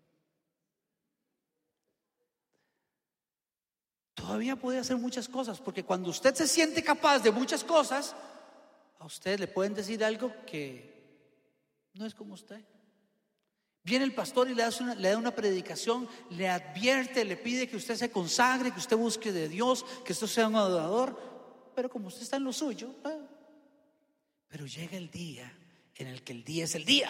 Todavía puede hacer muchas cosas, porque cuando usted se siente capaz de muchas cosas, a usted le pueden decir algo que no es como usted. Viene el pastor y le da una predicación, le advierte, le pide que usted se consagre, que usted busque de Dios, que usted sea un adorador, pero como usted está en lo suyo, pero llega el día en el que el día es el día.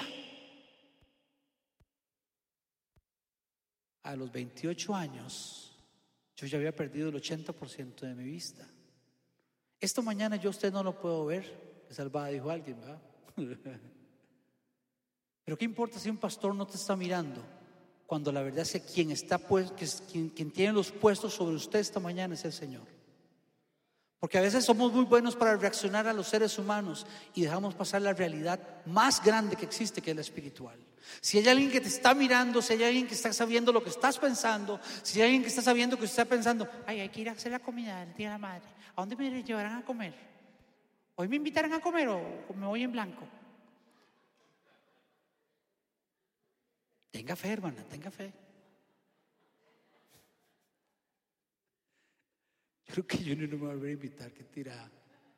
A los 28 años yo ya había perdido el 80% de mi vista. Esta mañana yo a usted no lo puedo ver, salvada, dijo alguien, ¿verdad? Pero ¿qué importa si un pastor no te está mirando? Cuando la verdad es que quien tiene los puestos sobre usted esta mañana es el Señor. Porque a veces somos muy buenos para reaccionar a los seres humanos y dejamos pasar la realidad más grande que existe, que es la espiritual. Si hay alguien que te está mirando, si hay alguien que está sabiendo lo que estás pensando, si hay alguien que está sabiendo que usted está pensando, ay, hay que ir a hacer la comida del Día de la Madre, ¿a dónde me llevarán a comer? ¿Hoy me invitarán a comer o me voy en blanco? Tenga fe, hermana, tenga fe. Yo creo que Junior no me va a volver a invitar, qué tirada.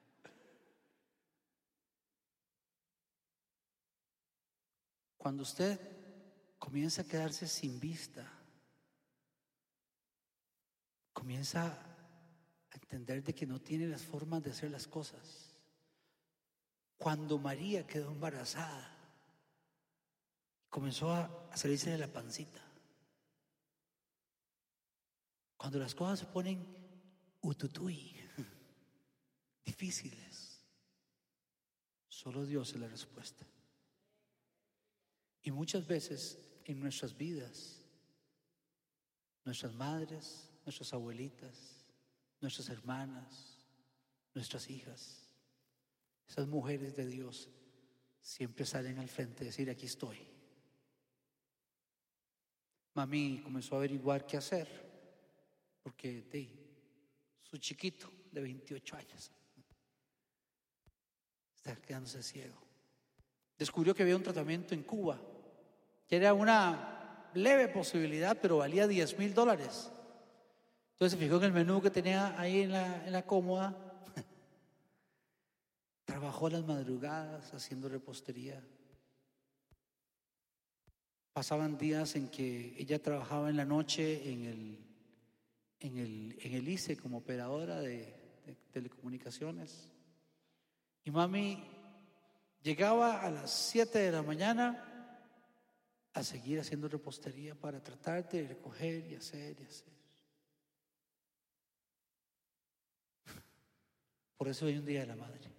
Cuando usted comienza a quedarse sin vista, comienza a entender de que no tiene las formas de hacer las cosas. Cuando María quedó embarazada, comenzó a salirse de la pancita. Cuando las cosas se ponen ututui, difíciles, solo Dios es la respuesta. Y muchas veces en nuestras vidas, nuestras madres, nuestras abuelitas, nuestras hermanas, nuestras hijas, esas mujeres de Dios siempre salen al frente a decir: aquí estoy. Mami comenzó a averiguar qué hacer, porque su chiquito de 28 años está quedándose ciego. Descubrió que había un tratamiento en Cuba que era una leve posibilidad, pero valía $10,000. Entonces se fijó en el menú que tenía ahí en la cómoda. Trabajó a las madrugadas haciendo repostería. Pasaban días en que ella trabajaba en la noche en el ICE como operadora de telecomunicaciones. Y mami llegaba a las 7 de la mañana a seguir haciendo repostería para tratar de recoger y hacer. Por eso hay un Día de la Madre,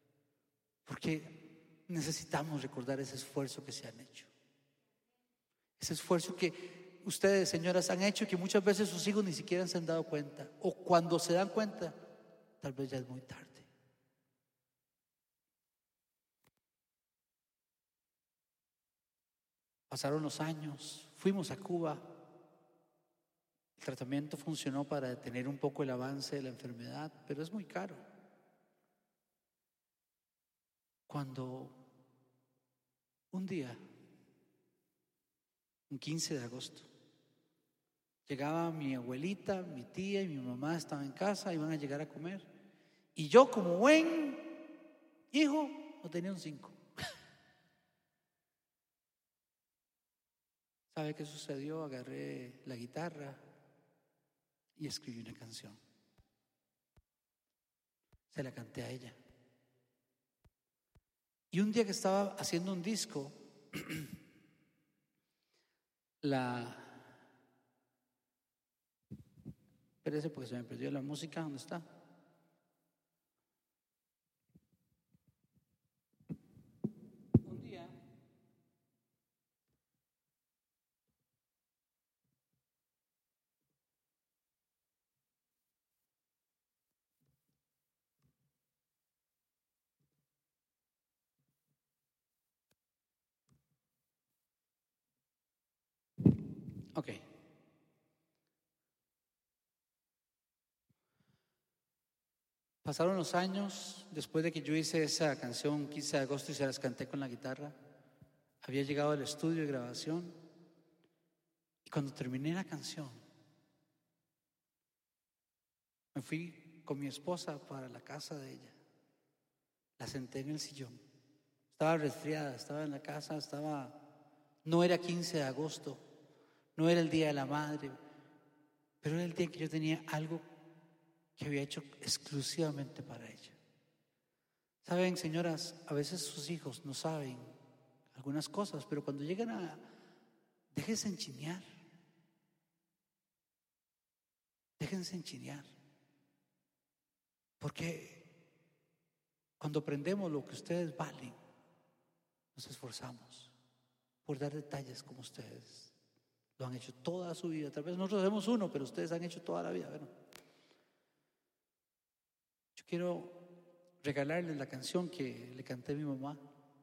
porque necesitamos recordar ese esfuerzo que se han hecho, ese esfuerzo que ustedes, señoras, han hecho y que muchas veces sus hijos ni siquiera se han dado cuenta, o cuando se dan cuenta, tal vez ya es muy tarde. Pasaron los años, fuimos a Cuba, el tratamiento funcionó para detener un poco el avance de la enfermedad, pero es muy caro. Cuando un día, un 15 de agosto, llegaba mi abuelita, mi tía y mi mamá estaban en casa, iban a llegar a comer, y yo, como buen hijo, no tenía un 5. ¿Sabe qué sucedió? Agarré la guitarra y escribí una canción. Se la canté a ella. Y un día que estaba haciendo un disco, espérese porque se me perdió la música. ¿Dónde está? Ok. Pasaron los años después de que yo hice esa canción 15 de agosto y se las canté con la guitarra. Había llegado al estudio de grabación y cuando terminé la canción me fui con mi esposa para la casa de ella. La senté en el sillón. Estaba resfriada, estaba en la casa, no era 15 de agosto, no era el Día de la Madre, pero era el día que yo tenía algo que había hecho exclusivamente para ella. Saben, señoras, a veces sus hijos no saben algunas cosas, pero cuando llegan déjense enchinear. Déjense enchinear. Porque cuando aprendemos lo que ustedes valen, nos esforzamos por dar detalles como ustedes lo han hecho toda su vida. Tal vez nosotros hacemos uno, pero ustedes han hecho toda la vida, ¿verdad? Yo quiero regalarles la canción que le canté a mi mamá,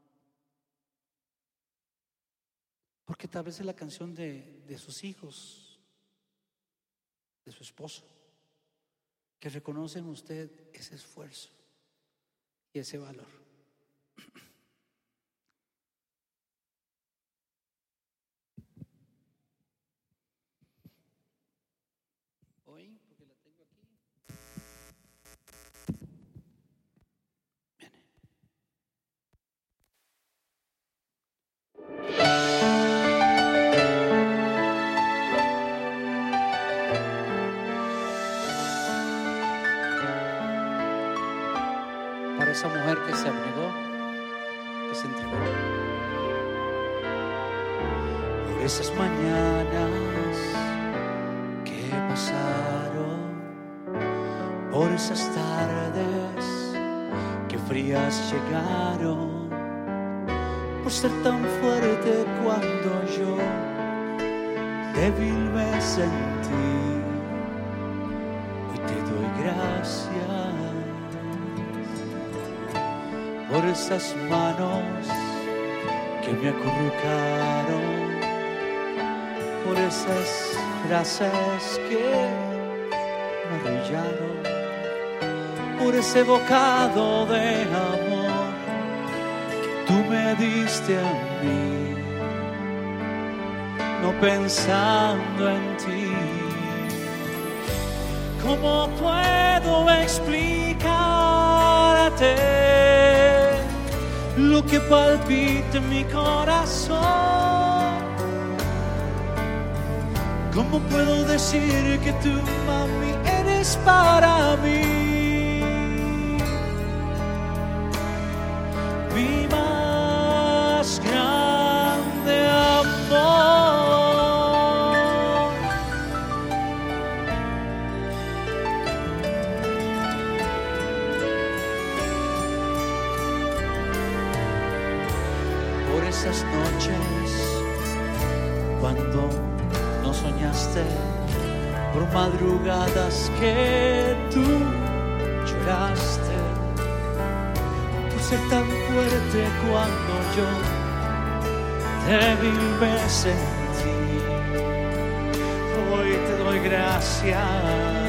porque tal vez es la canción de sus hijos, de su esposo, que reconocen en usted ese esfuerzo y ese valor. Hoy, porque la tengo aquí. Viene. Para esa mujer que se abnegó, que se entregó. Por esas mañanas que pasaron, por esas tardes que frías llegaron, por ser tan fuerte cuando yo débil me sentí, hoy te doy gracias. Por esas manos que me acurrucaron, por esas frases que me arrullaron, por ese bocado de amor que tú me diste a mí, no pensando en ti. ¿Cómo puedo explicarte lo que palpita en mi corazón? ¿Cómo puedo decir que tú, mami, eres para mí mi más grande amor? Por esas noches cuando no soñaste, por madrugadas que tú lloraste, por ser tan fuerte cuando yo débil me sentí, hoy te doy gracias.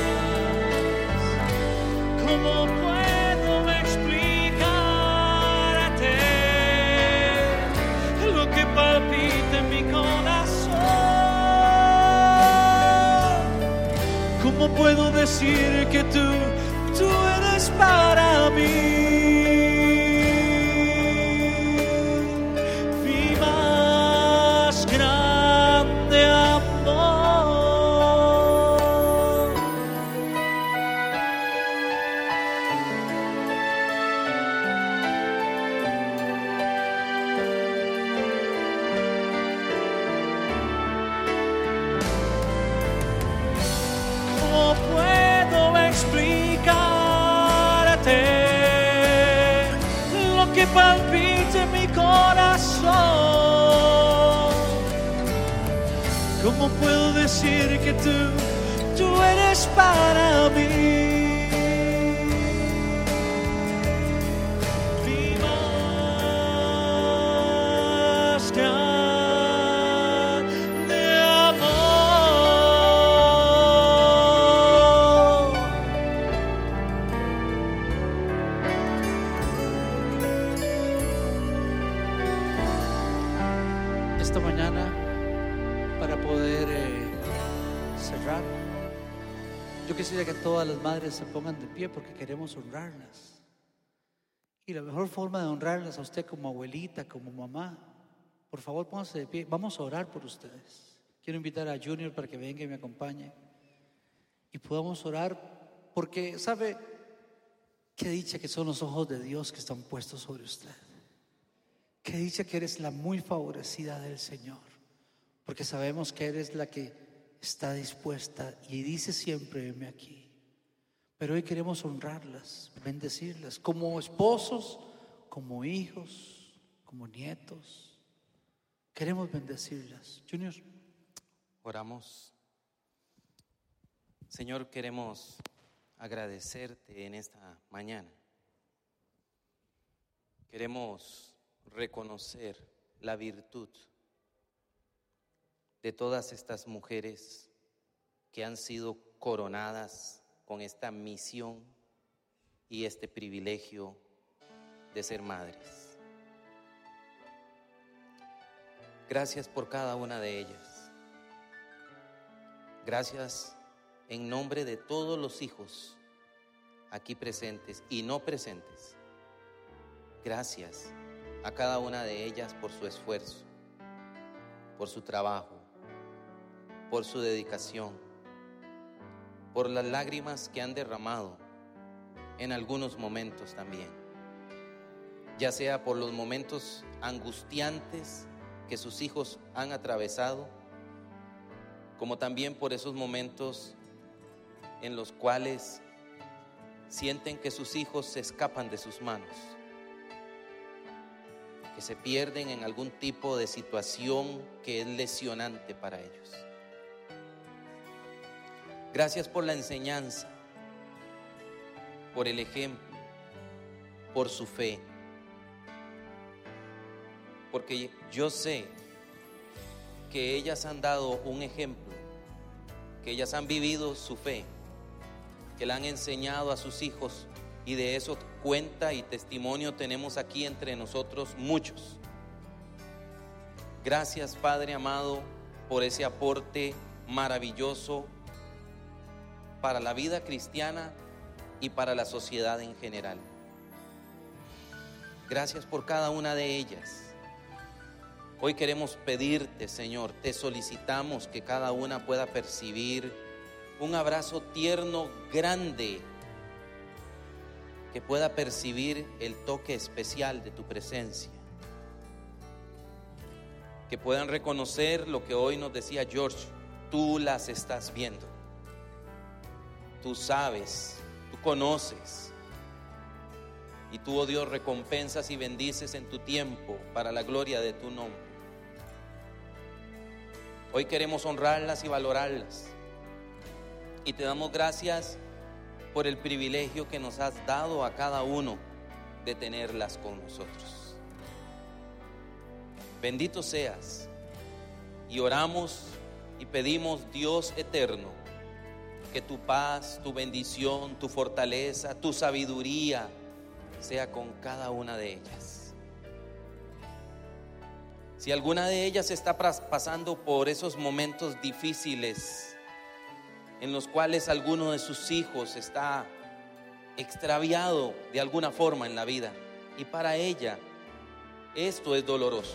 ¿Cómo puedo explicarte lo que palpita en mi corazón? ¿Cómo puedo decir que tú eres para mí mi más grande amor? ¿Cómo puedo explicarte lo que palpita en mi corazón? ¿Cómo puedo decir que tú eres para mí mi más grande amor? esta mañana para poder cerrar. Yo quisiera que todas las madres se pongan de pie porque queremos honrarlas. Y la mejor forma de honrarlas a usted como abuelita, como mamá, por favor pónganse de pie. Vamos a orar por ustedes. Quiero invitar a Junior para que venga y me acompañe y podamos orar, porque sabe qué dicha que son los ojos de Dios que están puestos sobre usted. Qué dicha que eres la muy favorecida del Señor, porque sabemos que eres la que está dispuesta y dice siempre: heme aquí. Pero hoy queremos honrarlas, bendecirlas como esposos, como hijos, como nietos. Queremos bendecirlas. Junior. Oramos. Señor, queremos agradecerte en esta mañana. Queremos reconocer la virtud de todas estas mujeres que han sido coronadas con esta misión y este privilegio de ser madres. Gracias por cada una de ellas. Gracias en nombre de todos los hijos aquí presentes y no presentes. Gracias a cada una de ellas por su esfuerzo, por su trabajo, por su dedicación, por las lágrimas que han derramado en algunos momentos también, ya sea por los momentos angustiantes que sus hijos han atravesado, como también por esos momentos en los cuales sienten que sus hijos se escapan de sus manos, que se pierden en algún tipo de situación que es lesionante para ellos. Gracias por la enseñanza, por el ejemplo, por su fe, porque yo sé que ellas han dado un ejemplo, que ellas han vivido su fe, que la han enseñado a sus hijos, y de eso cuenta y testimonio tenemos aquí entre nosotros muchos. Gracias, Padre amado, por ese aporte maravilloso para la vida cristiana y para la sociedad en general. Gracias por cada una de ellas. Hoy queremos pedirte, Señor, te solicitamos que cada una pueda percibir un abrazo tierno, grande, que pueda percibir el toque especial de tu presencia, que puedan reconocer lo que hoy nos decía George: tú las estás viendo, tú sabes, tú conoces, y tú, oh Dios, recompensas y bendices en tu tiempo para la gloria de tu nombre. Hoy queremos honrarlas y valorarlas, y te damos gracias por el privilegio que nos has dado a cada uno de tenerlas con nosotros. Bendito seas, y oramos y pedimos, Dios eterno, que tu paz, tu bendición, tu fortaleza, tu sabiduría sea con cada una de ellas. Si alguna de ellas está pasando por esos momentos difíciles en los cuales alguno de sus hijos está extraviado de alguna forma en la vida, y para ella esto es doloroso,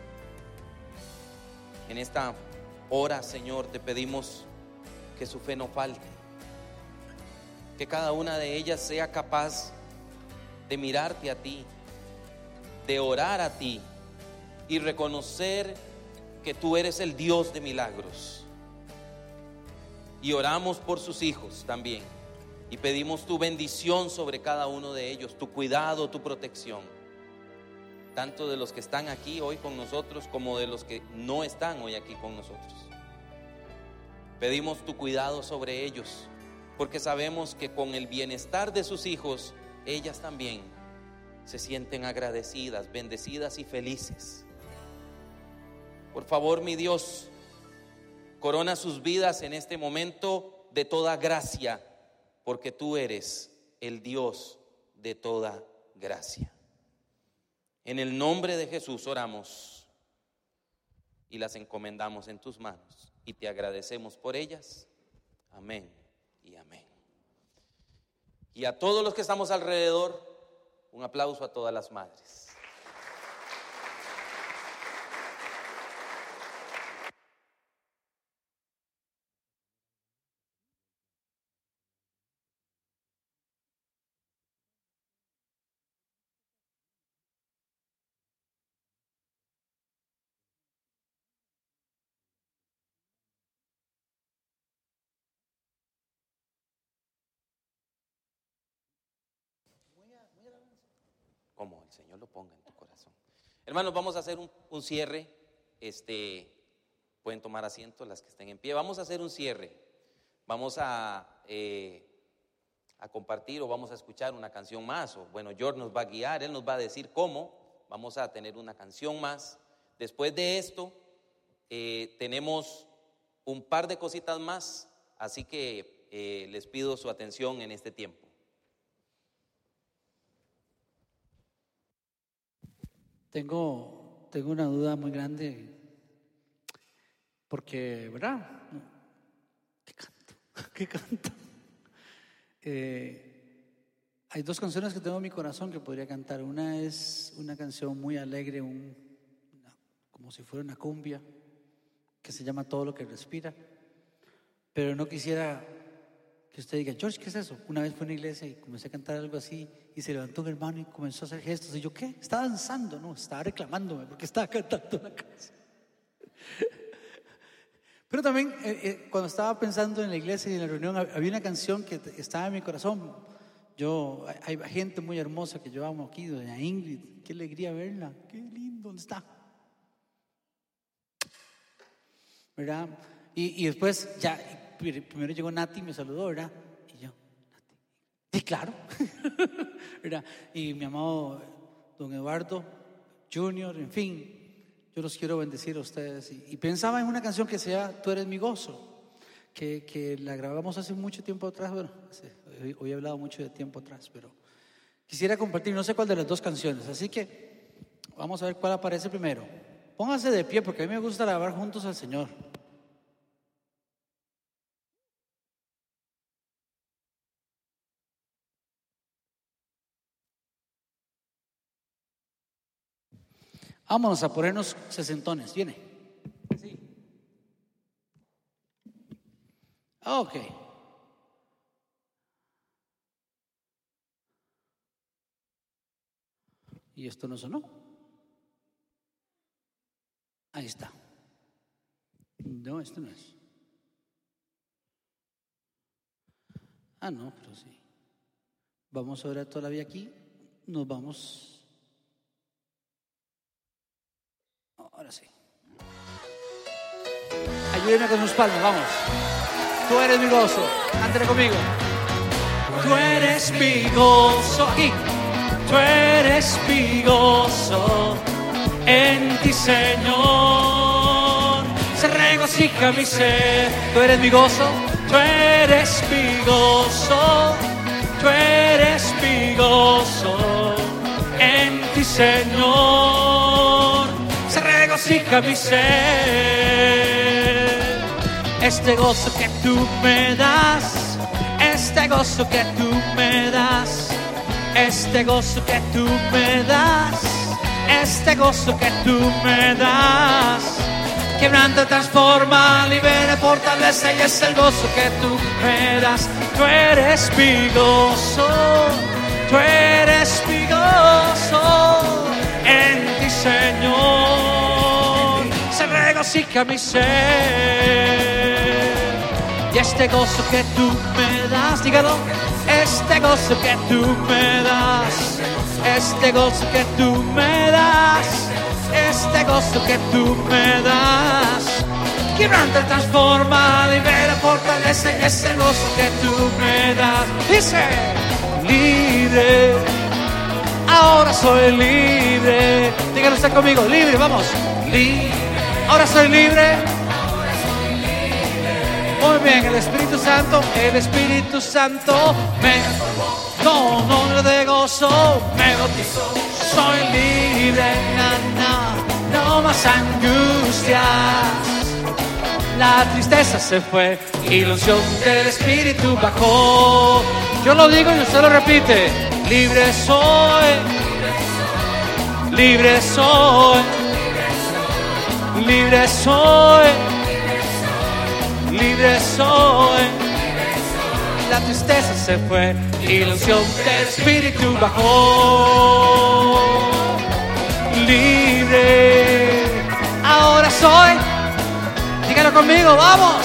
en esta hora, Señor, te pedimos que su fe no falte, que cada una de ellas sea capaz de mirarte a ti, de orar a ti y reconocer que tú eres el Dios de milagros. Y oramos por sus hijos también, y pedimos tu bendición sobre cada uno de ellos, tu cuidado, tu protección, tanto de los que están aquí hoy con nosotros como de los que no están hoy aquí con nosotros. Pedimos tu cuidado sobre ellos, porque sabemos que con el bienestar de sus hijos, ellas también se sienten agradecidas, bendecidas y felices. Por favor, mi Dios, corona sus vidas en este momento de toda gracia, porque tú eres el Dios de toda gracia. En el nombre de Jesús oramos. y las encomendamos en tus manos y te agradecemos por ellas. Amén y amén. Y a todos los que estamos alrededor, un aplauso a todas las madres. Como el Señor lo ponga en tu corazón. Hermanos, vamos a hacer un cierre. Pueden tomar asiento las que estén en pie. Vamos a hacer un cierre. Vamos a compartir o vamos a escuchar una canción más. O bueno, George nos va a guiar, él nos va a decir cómo. Vamos a tener una canción más. Después de esto, tenemos un par de cositas más. Así que les pido su atención en este tiempo. Tengo una duda muy grande, porque, ¿verdad? ¿Qué canto? Hay dos canciones que tengo en mi corazón que podría cantar. Una es una canción muy alegre, como si fuera una cumbia, que se llama Todo lo que respira. Pero no quisiera que usted diga, George, ¿qué es eso? Una vez fui a una iglesia y comencé a cantar algo así y se levantó un hermano y comenzó a hacer gestos y yo, ¿qué? Estaba danzando, no, estaba reclamándome porque estaba cantando la canción. Pero también cuando estaba pensando en la iglesia y en la reunión, había una canción que estaba en mi corazón. Hay gente muy hermosa que yo amo aquí, doña Ingrid, qué alegría verla, qué lindo, ¿dónde está? ¿Verdad? Y después primero llegó Nati y me saludó, ¿verdad? Y yo, Nati, sí, claro. ¿Verdad? Y mi amado don Eduardo Junior, en fin, yo los quiero bendecir a ustedes. Y pensaba en una canción que se llama Tú eres mi gozo, que la grabamos hace mucho tiempo atrás. Bueno, hoy he hablado mucho de tiempo atrás, pero quisiera compartir, no sé cuál de las dos canciones, así que vamos a ver cuál aparece primero. Pónganse de pie porque a mí me gusta alabar juntos al Señor. Vámonos a ponernos sesentones. ¿Viene? Sí. Ok. ¿Y esto no sonó? Ahí está. No, esto no es. Ah, no, pero sí. Vamos a orar todavía aquí. Nos vamos. Ahora sí. Ayúdenme con sus palmas, vamos. Tú eres mi gozo. Cántale conmigo. Tú eres mi gozo. Aquí. Tú eres mi gozo. En ti, Señor, se regocija mi ser. Tú eres mi gozo. Tú eres mi gozo. Tú eres mi gozo. En ti, Señor, se regocija mi ser. Este gozo que tú me das, este gozo que tú me das, este gozo que tú me das, este gozo que tú me das, quebranta, transforma, libera, fortalece, y es el gozo que tú me das. Tú eres mi gozo, tú eres mi gozo. En ti, Señor, se regocija mi ser. Y este gozo que tú me das, dígalo, este gozo que tú me das, este gozo que tú me das, este gozo que tú me das, quebranta, transforma, libera, fortalece, y es el gozo que tú me das. Dice, libre. Ahora soy libre. Dígalo usted conmigo, libre, vamos. Libre. Ahora soy libre. Muy bien, el Espíritu Santo me no de gozo, me bautizó. Soy libre, na, na. no más angustias. La tristeza se fue y la unción del Espíritu bajó. Yo lo digo y usted lo repite. Libre soy, libre soy, libre soy, libre soy. La tristeza se fue y la unción del Espíritu bajó. Libre, ahora soy. Dígalo conmigo, vamos.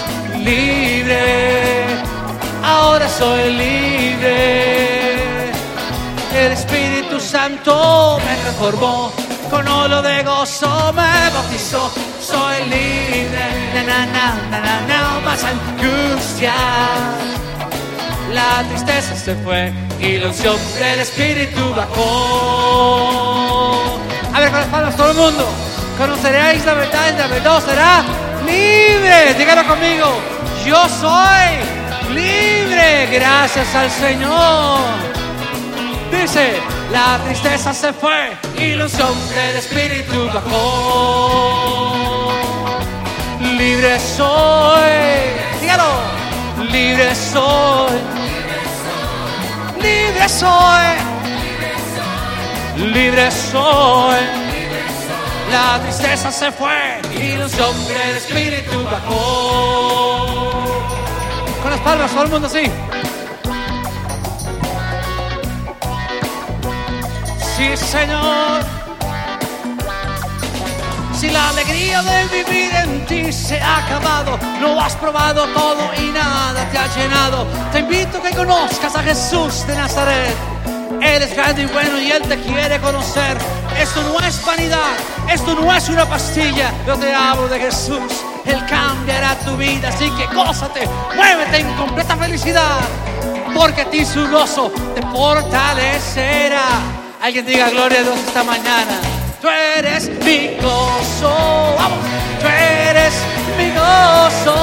Libre, ahora soy libre. El Espíritu Santo me transformó, con olo de gozo me bautizó. Soy libre, na na na na na, na más angustia. La tristeza se fue y la unción del Espíritu bajó. A ver, con las palmas todo el mundo. Conoceréis la verdad y la verdad será libre. Dígalo conmigo. Yo soy libre gracias al Señor. Dice, la tristeza se fue y la unción del Espíritu bajó. Libre soy. Dígalo. Libre soy. Libre soy. Libre soy. La tristeza se fue y la unción del Espíritu bajó. Con las palmas, todo el mundo así. Sí, Señor. Si la alegría de vivir en ti se ha acabado, lo has probado todo y nada te ha llenado, te invito a que conozcas a Jesús de Nazaret. Él es grande y bueno y Él te quiere conocer. Esto no es vanidad, esto no es una pastilla. Yo te hablo de Jesús, Él cambiará tu vida. Así que gózate, muévete en completa felicidad, porque a ti su gozo te fortalecerá. Alguien diga gloria a Dios esta mañana. Tú eres mi gozo, vamos. Tú eres mi gozo.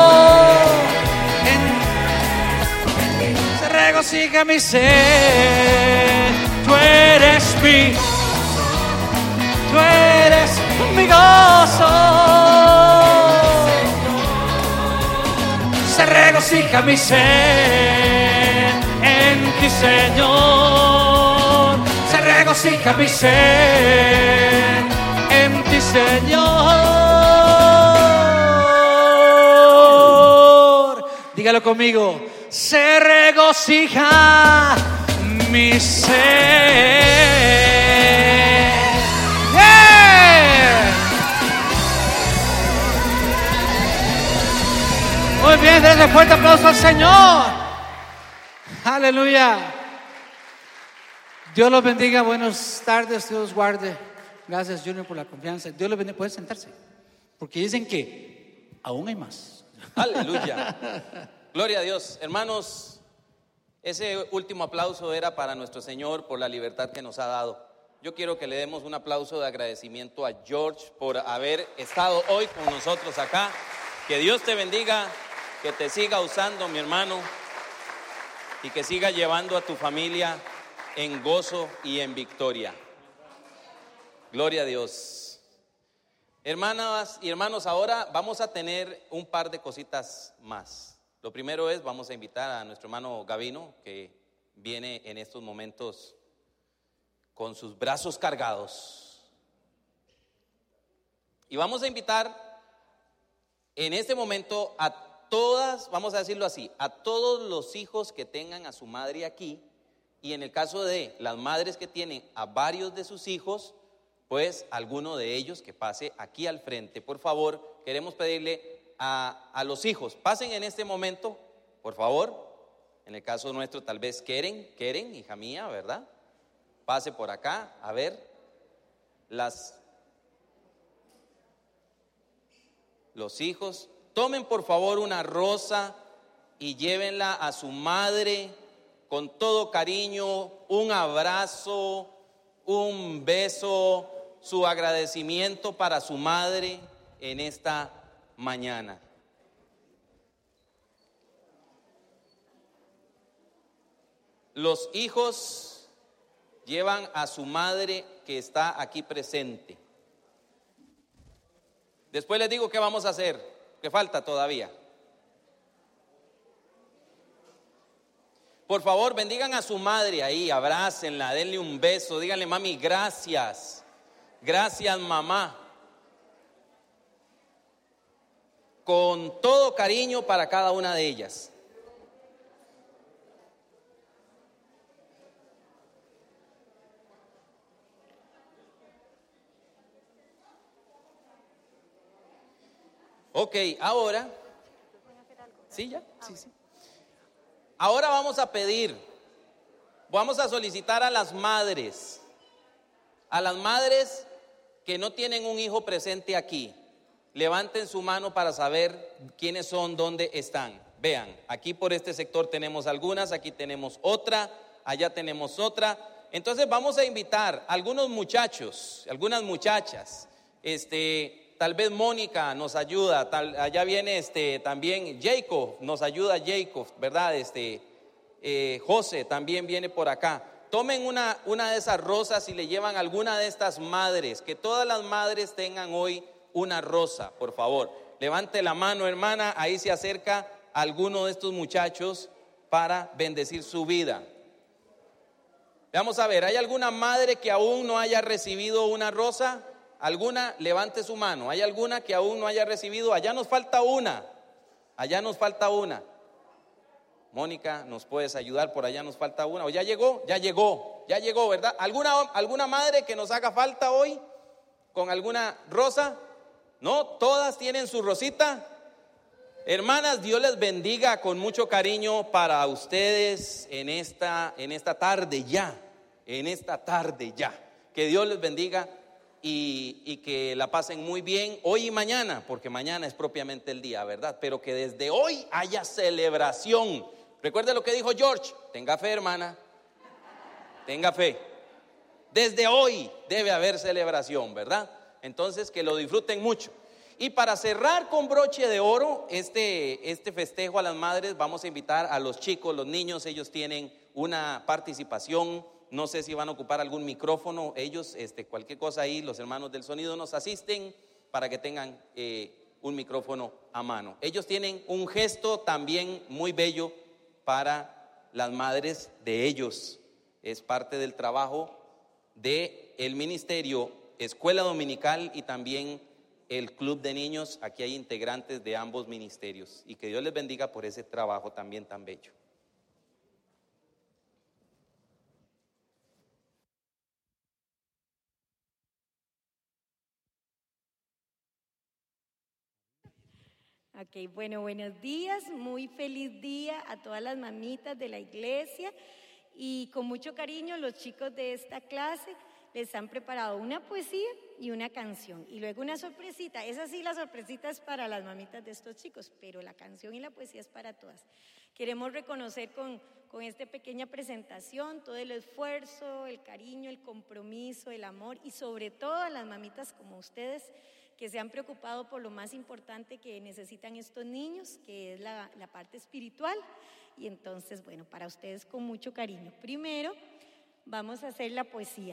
Se regocija mi ser. Tú eres mi gozo. Se regocija mi ser en ti, Señor. Se regocija mi ser en ti, Señor. Dígalo conmigo. Se regocija mi ser. ¡Yeah! Muy bien, denle fuerte aplauso al Señor. Aleluya. Dios los bendiga, buenas tardes, Dios los guarde. Gracias, Junior, por la confianza. Dios los bendiga, pueden sentarse, porque dicen que aún hay más. Aleluya. Gloria a Dios. Hermanos, ese último aplauso era para nuestro Señor por la libertad que nos ha dado. Yo quiero que le demos un aplauso de agradecimiento a George por haber estado hoy con nosotros acá. Que Dios te bendiga, que te siga usando, mi hermano, y que siga llevando a tu familia en gozo y en victoria. Gloria a Dios. Hermanas y hermanos, ahora vamos a tener un par de cositas más. Lo primero es, vamos a invitar a nuestro hermano Gavino, que viene en estos momentos con sus brazos cargados. Y vamos a invitar en este momento a todas, vamos a decirlo así, a todos los hijos que tengan a su madre aquí. Y en el caso de las madres que tienen a varios de sus hijos, pues alguno de ellos que pase aquí al frente. Por favor, queremos pedirle a los hijos, pasen en este momento, por favor. En el caso nuestro tal vez Keren, hija mía, ¿verdad? Pase por acá, a ver, los hijos. Tomen por favor una rosa y llévenla a su madre con todo cariño, un abrazo, un beso, su agradecimiento para su madre en esta mañana. Los hijos llevan a su madre que está aquí presente. Después les digo qué vamos a hacer, que falta todavía. Por favor, bendigan a su madre ahí, abrácenla, denle un beso, díganle, mami, gracias. Gracias, mamá. Con todo cariño para cada una de ellas. Ok, ahora. ¿Sí ya? Sí, sí. Ahora vamos a pedir, vamos a solicitar a las madres que no tienen un hijo presente aquí. Levanten su mano para saber quiénes son, dónde están. Vean, aquí por este sector tenemos algunas, aquí tenemos otra, allá tenemos otra. Entonces vamos a invitar a algunos muchachos, algunas muchachas. Tal vez Mónica nos ayuda, allá viene también Jacob, nos ayuda Jacob, ¿verdad? José también viene por acá. Tomen una de esas rosas y le llevan a alguna de estas madres, que todas las madres tengan hoy una rosa, por favor. Levante la mano, hermana, ahí se acerca alguno de estos muchachos para bendecir su vida. Vamos a ver, ¿hay alguna madre que aún no haya recibido una rosa? ¿Alguna? Levante su mano. ¿Hay alguna que aún no haya recibido? Allá nos falta una. Allá nos falta una. Mónica, ¿nos puedes ayudar? Por allá nos falta una. ¿O ya llegó? Ya llegó, ¿verdad? ¿Alguna madre que nos haga falta hoy con alguna rosa? ¿No? ¿Todas tienen su rosita? Hermanas, Dios les bendiga con mucho cariño para ustedes en esta tarde ya. En esta tarde ya. Que Dios les bendiga y que la pasen muy bien hoy y mañana, porque mañana es propiamente el día, ¿verdad? Pero que desde hoy haya celebración. Recuerde lo que dijo George, tenga fe, hermana, tenga fe. Desde hoy debe haber celebración, ¿verdad? Entonces que lo disfruten mucho. Y para cerrar con broche de oro este festejo a las madres, vamos a invitar a los chicos, los niños. Ellos tienen una participación. No sé si van a ocupar algún micrófono. Ellos, cualquier cosa ahí, los hermanos del sonido nos asisten para que tengan un micrófono a mano. Ellos tienen un gesto también muy bello para las madres de ellos. Es parte del trabajo del ministerio Escuela Dominical y también el Club de Niños. Aquí hay integrantes de ambos ministerios y que Dios les bendiga por ese trabajo también tan bello. Ok, bueno, buenos días, muy feliz día a todas las mamitas de la iglesia y con mucho cariño los chicos de esta clase les han preparado una poesía y una canción y luego una sorpresita. Esa sí, la sorpresita es para las mamitas de estos chicos, pero la canción y la poesía es para todas. Queremos reconocer con esta pequeña presentación todo el esfuerzo, el cariño, el compromiso, el amor y sobre todo a las mamitas como ustedes que se han preocupado por lo más importante que necesitan estos niños, que es la parte espiritual. Y entonces, bueno, para ustedes con mucho cariño. Primero, vamos a hacer la poesía.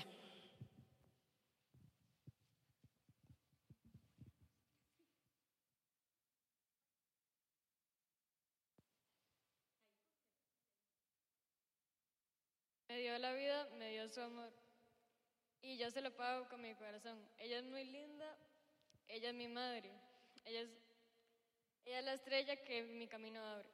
Me dio la vida, me dio su amor y yo se lo pago con mi corazón. Ella es muy linda, ella es mi madre, ella es la estrella que mi camino abre.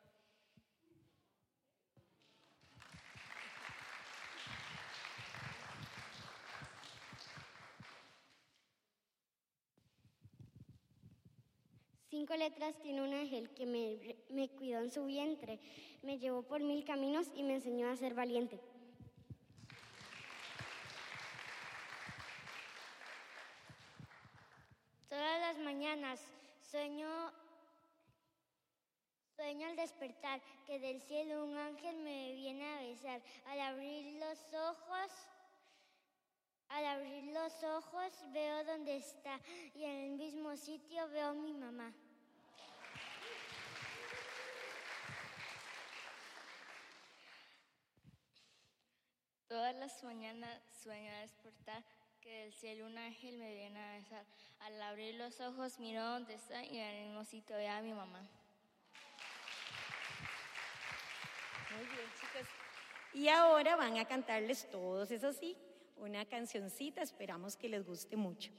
Cinco letras tiene un ángel que me cuidó en su vientre, me llevó por 1000 caminos y me enseñó a ser valiente. Todas las mañanas sueño al despertar que del cielo un ángel me viene a besar. Al abrir los ojos veo dónde está y en el mismo sitio veo a mi mamá. Todas las mañanas sueño a despertar que del cielo un ángel me viene a besar. Al abrir los ojos miro dónde está y en el mismo sitio veo a mi mamá. Muy bien, chicos. Y ahora van a cantarles todos, eso sí, una cancioncita, esperamos que les guste mucho.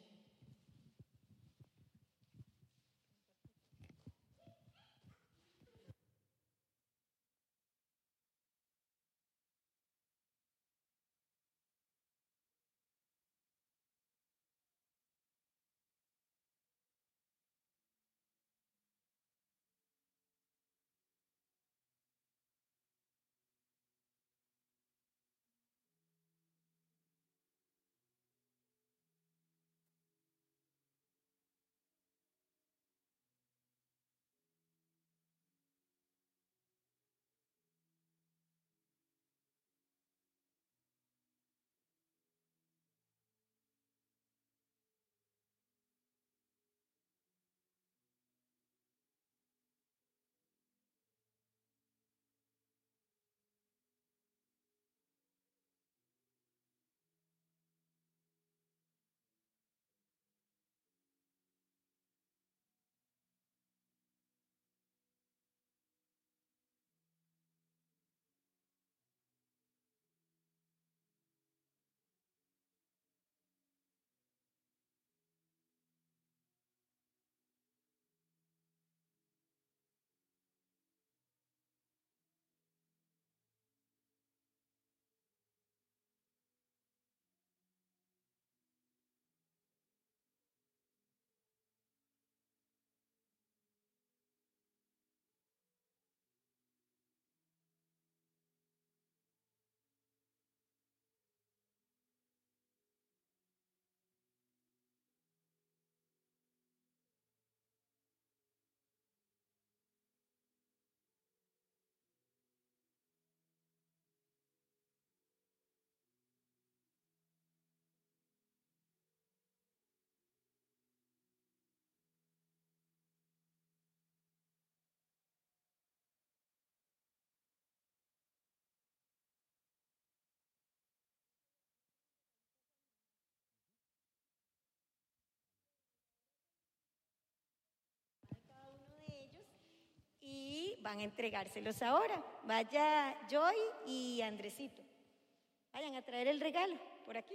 Y van a entregárselos ahora. Vaya Joy y Andresito. Vayan a traer el regalo por aquí.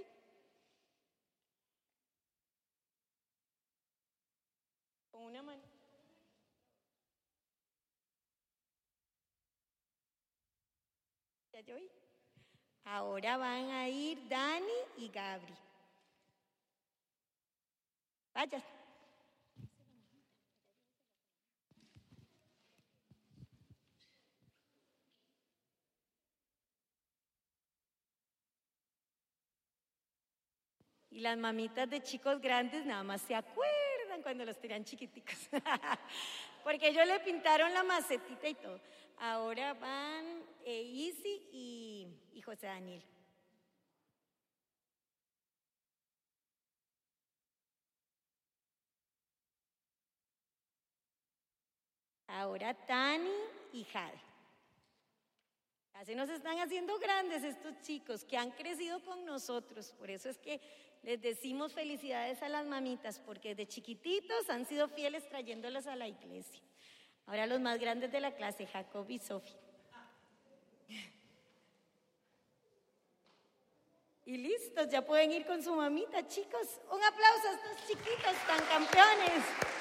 Con una mano. Ya Joy. Ahora van a ir Dani y Gabri. Vaya. Y las mamitas de chicos grandes nada más se acuerdan cuando los tenían chiquiticos. Porque ellos le pintaron la macetita y todo. Ahora van Isi y José Daniel. Ahora Tani y Jade. Ya se nos están haciendo grandes estos chicos que han crecido con nosotros. Por eso es que les decimos felicidades a las mamitas, porque desde chiquititos han sido fieles trayéndolos a la iglesia. Ahora los más grandes de la clase, Jacob y Sofía. Y listos, ya pueden ir con su mamita, chicos. Un aplauso a estos chiquitos tan campeones.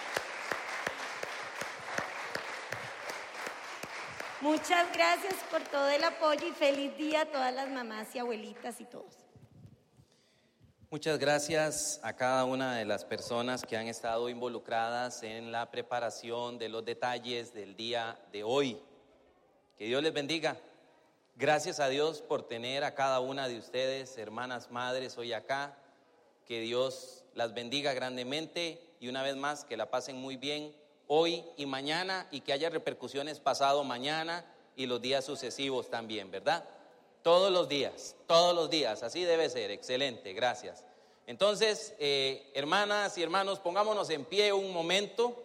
Muchas gracias por todo el apoyo y feliz día a todas las mamás y abuelitas y todos. Muchas gracias a cada una de las personas que han estado involucradas en la preparación de los detalles del día de hoy. Que Dios les bendiga. Gracias a Dios por tener a cada una de ustedes, hermanas, madres, hoy acá. Que Dios las bendiga grandemente y una vez más que la pasen muy bien hoy y mañana y que haya repercusiones pasado mañana y los días sucesivos también, ¿verdad? Todos los días, así debe ser, excelente, gracias. Entonces, hermanas y hermanos, pongámonos en pie un momento,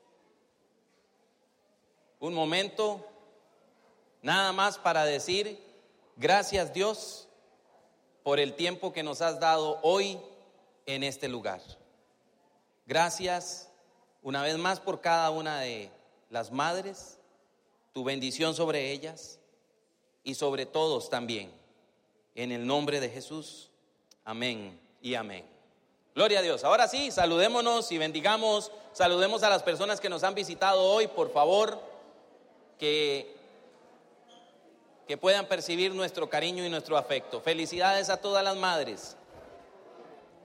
nada más para decir, gracias Dios por el tiempo que nos has dado hoy en este lugar. Gracias una vez más por cada una de las madres, tu bendición sobre ellas y sobre todos también. En el nombre de Jesús, amén y amén. Gloria a Dios. Ahora sí, saludémonos y bendigamos. Saludemos a las personas que nos han visitado hoy, por favor, que puedan percibir nuestro cariño y nuestro afecto. Felicidades a todas las madres.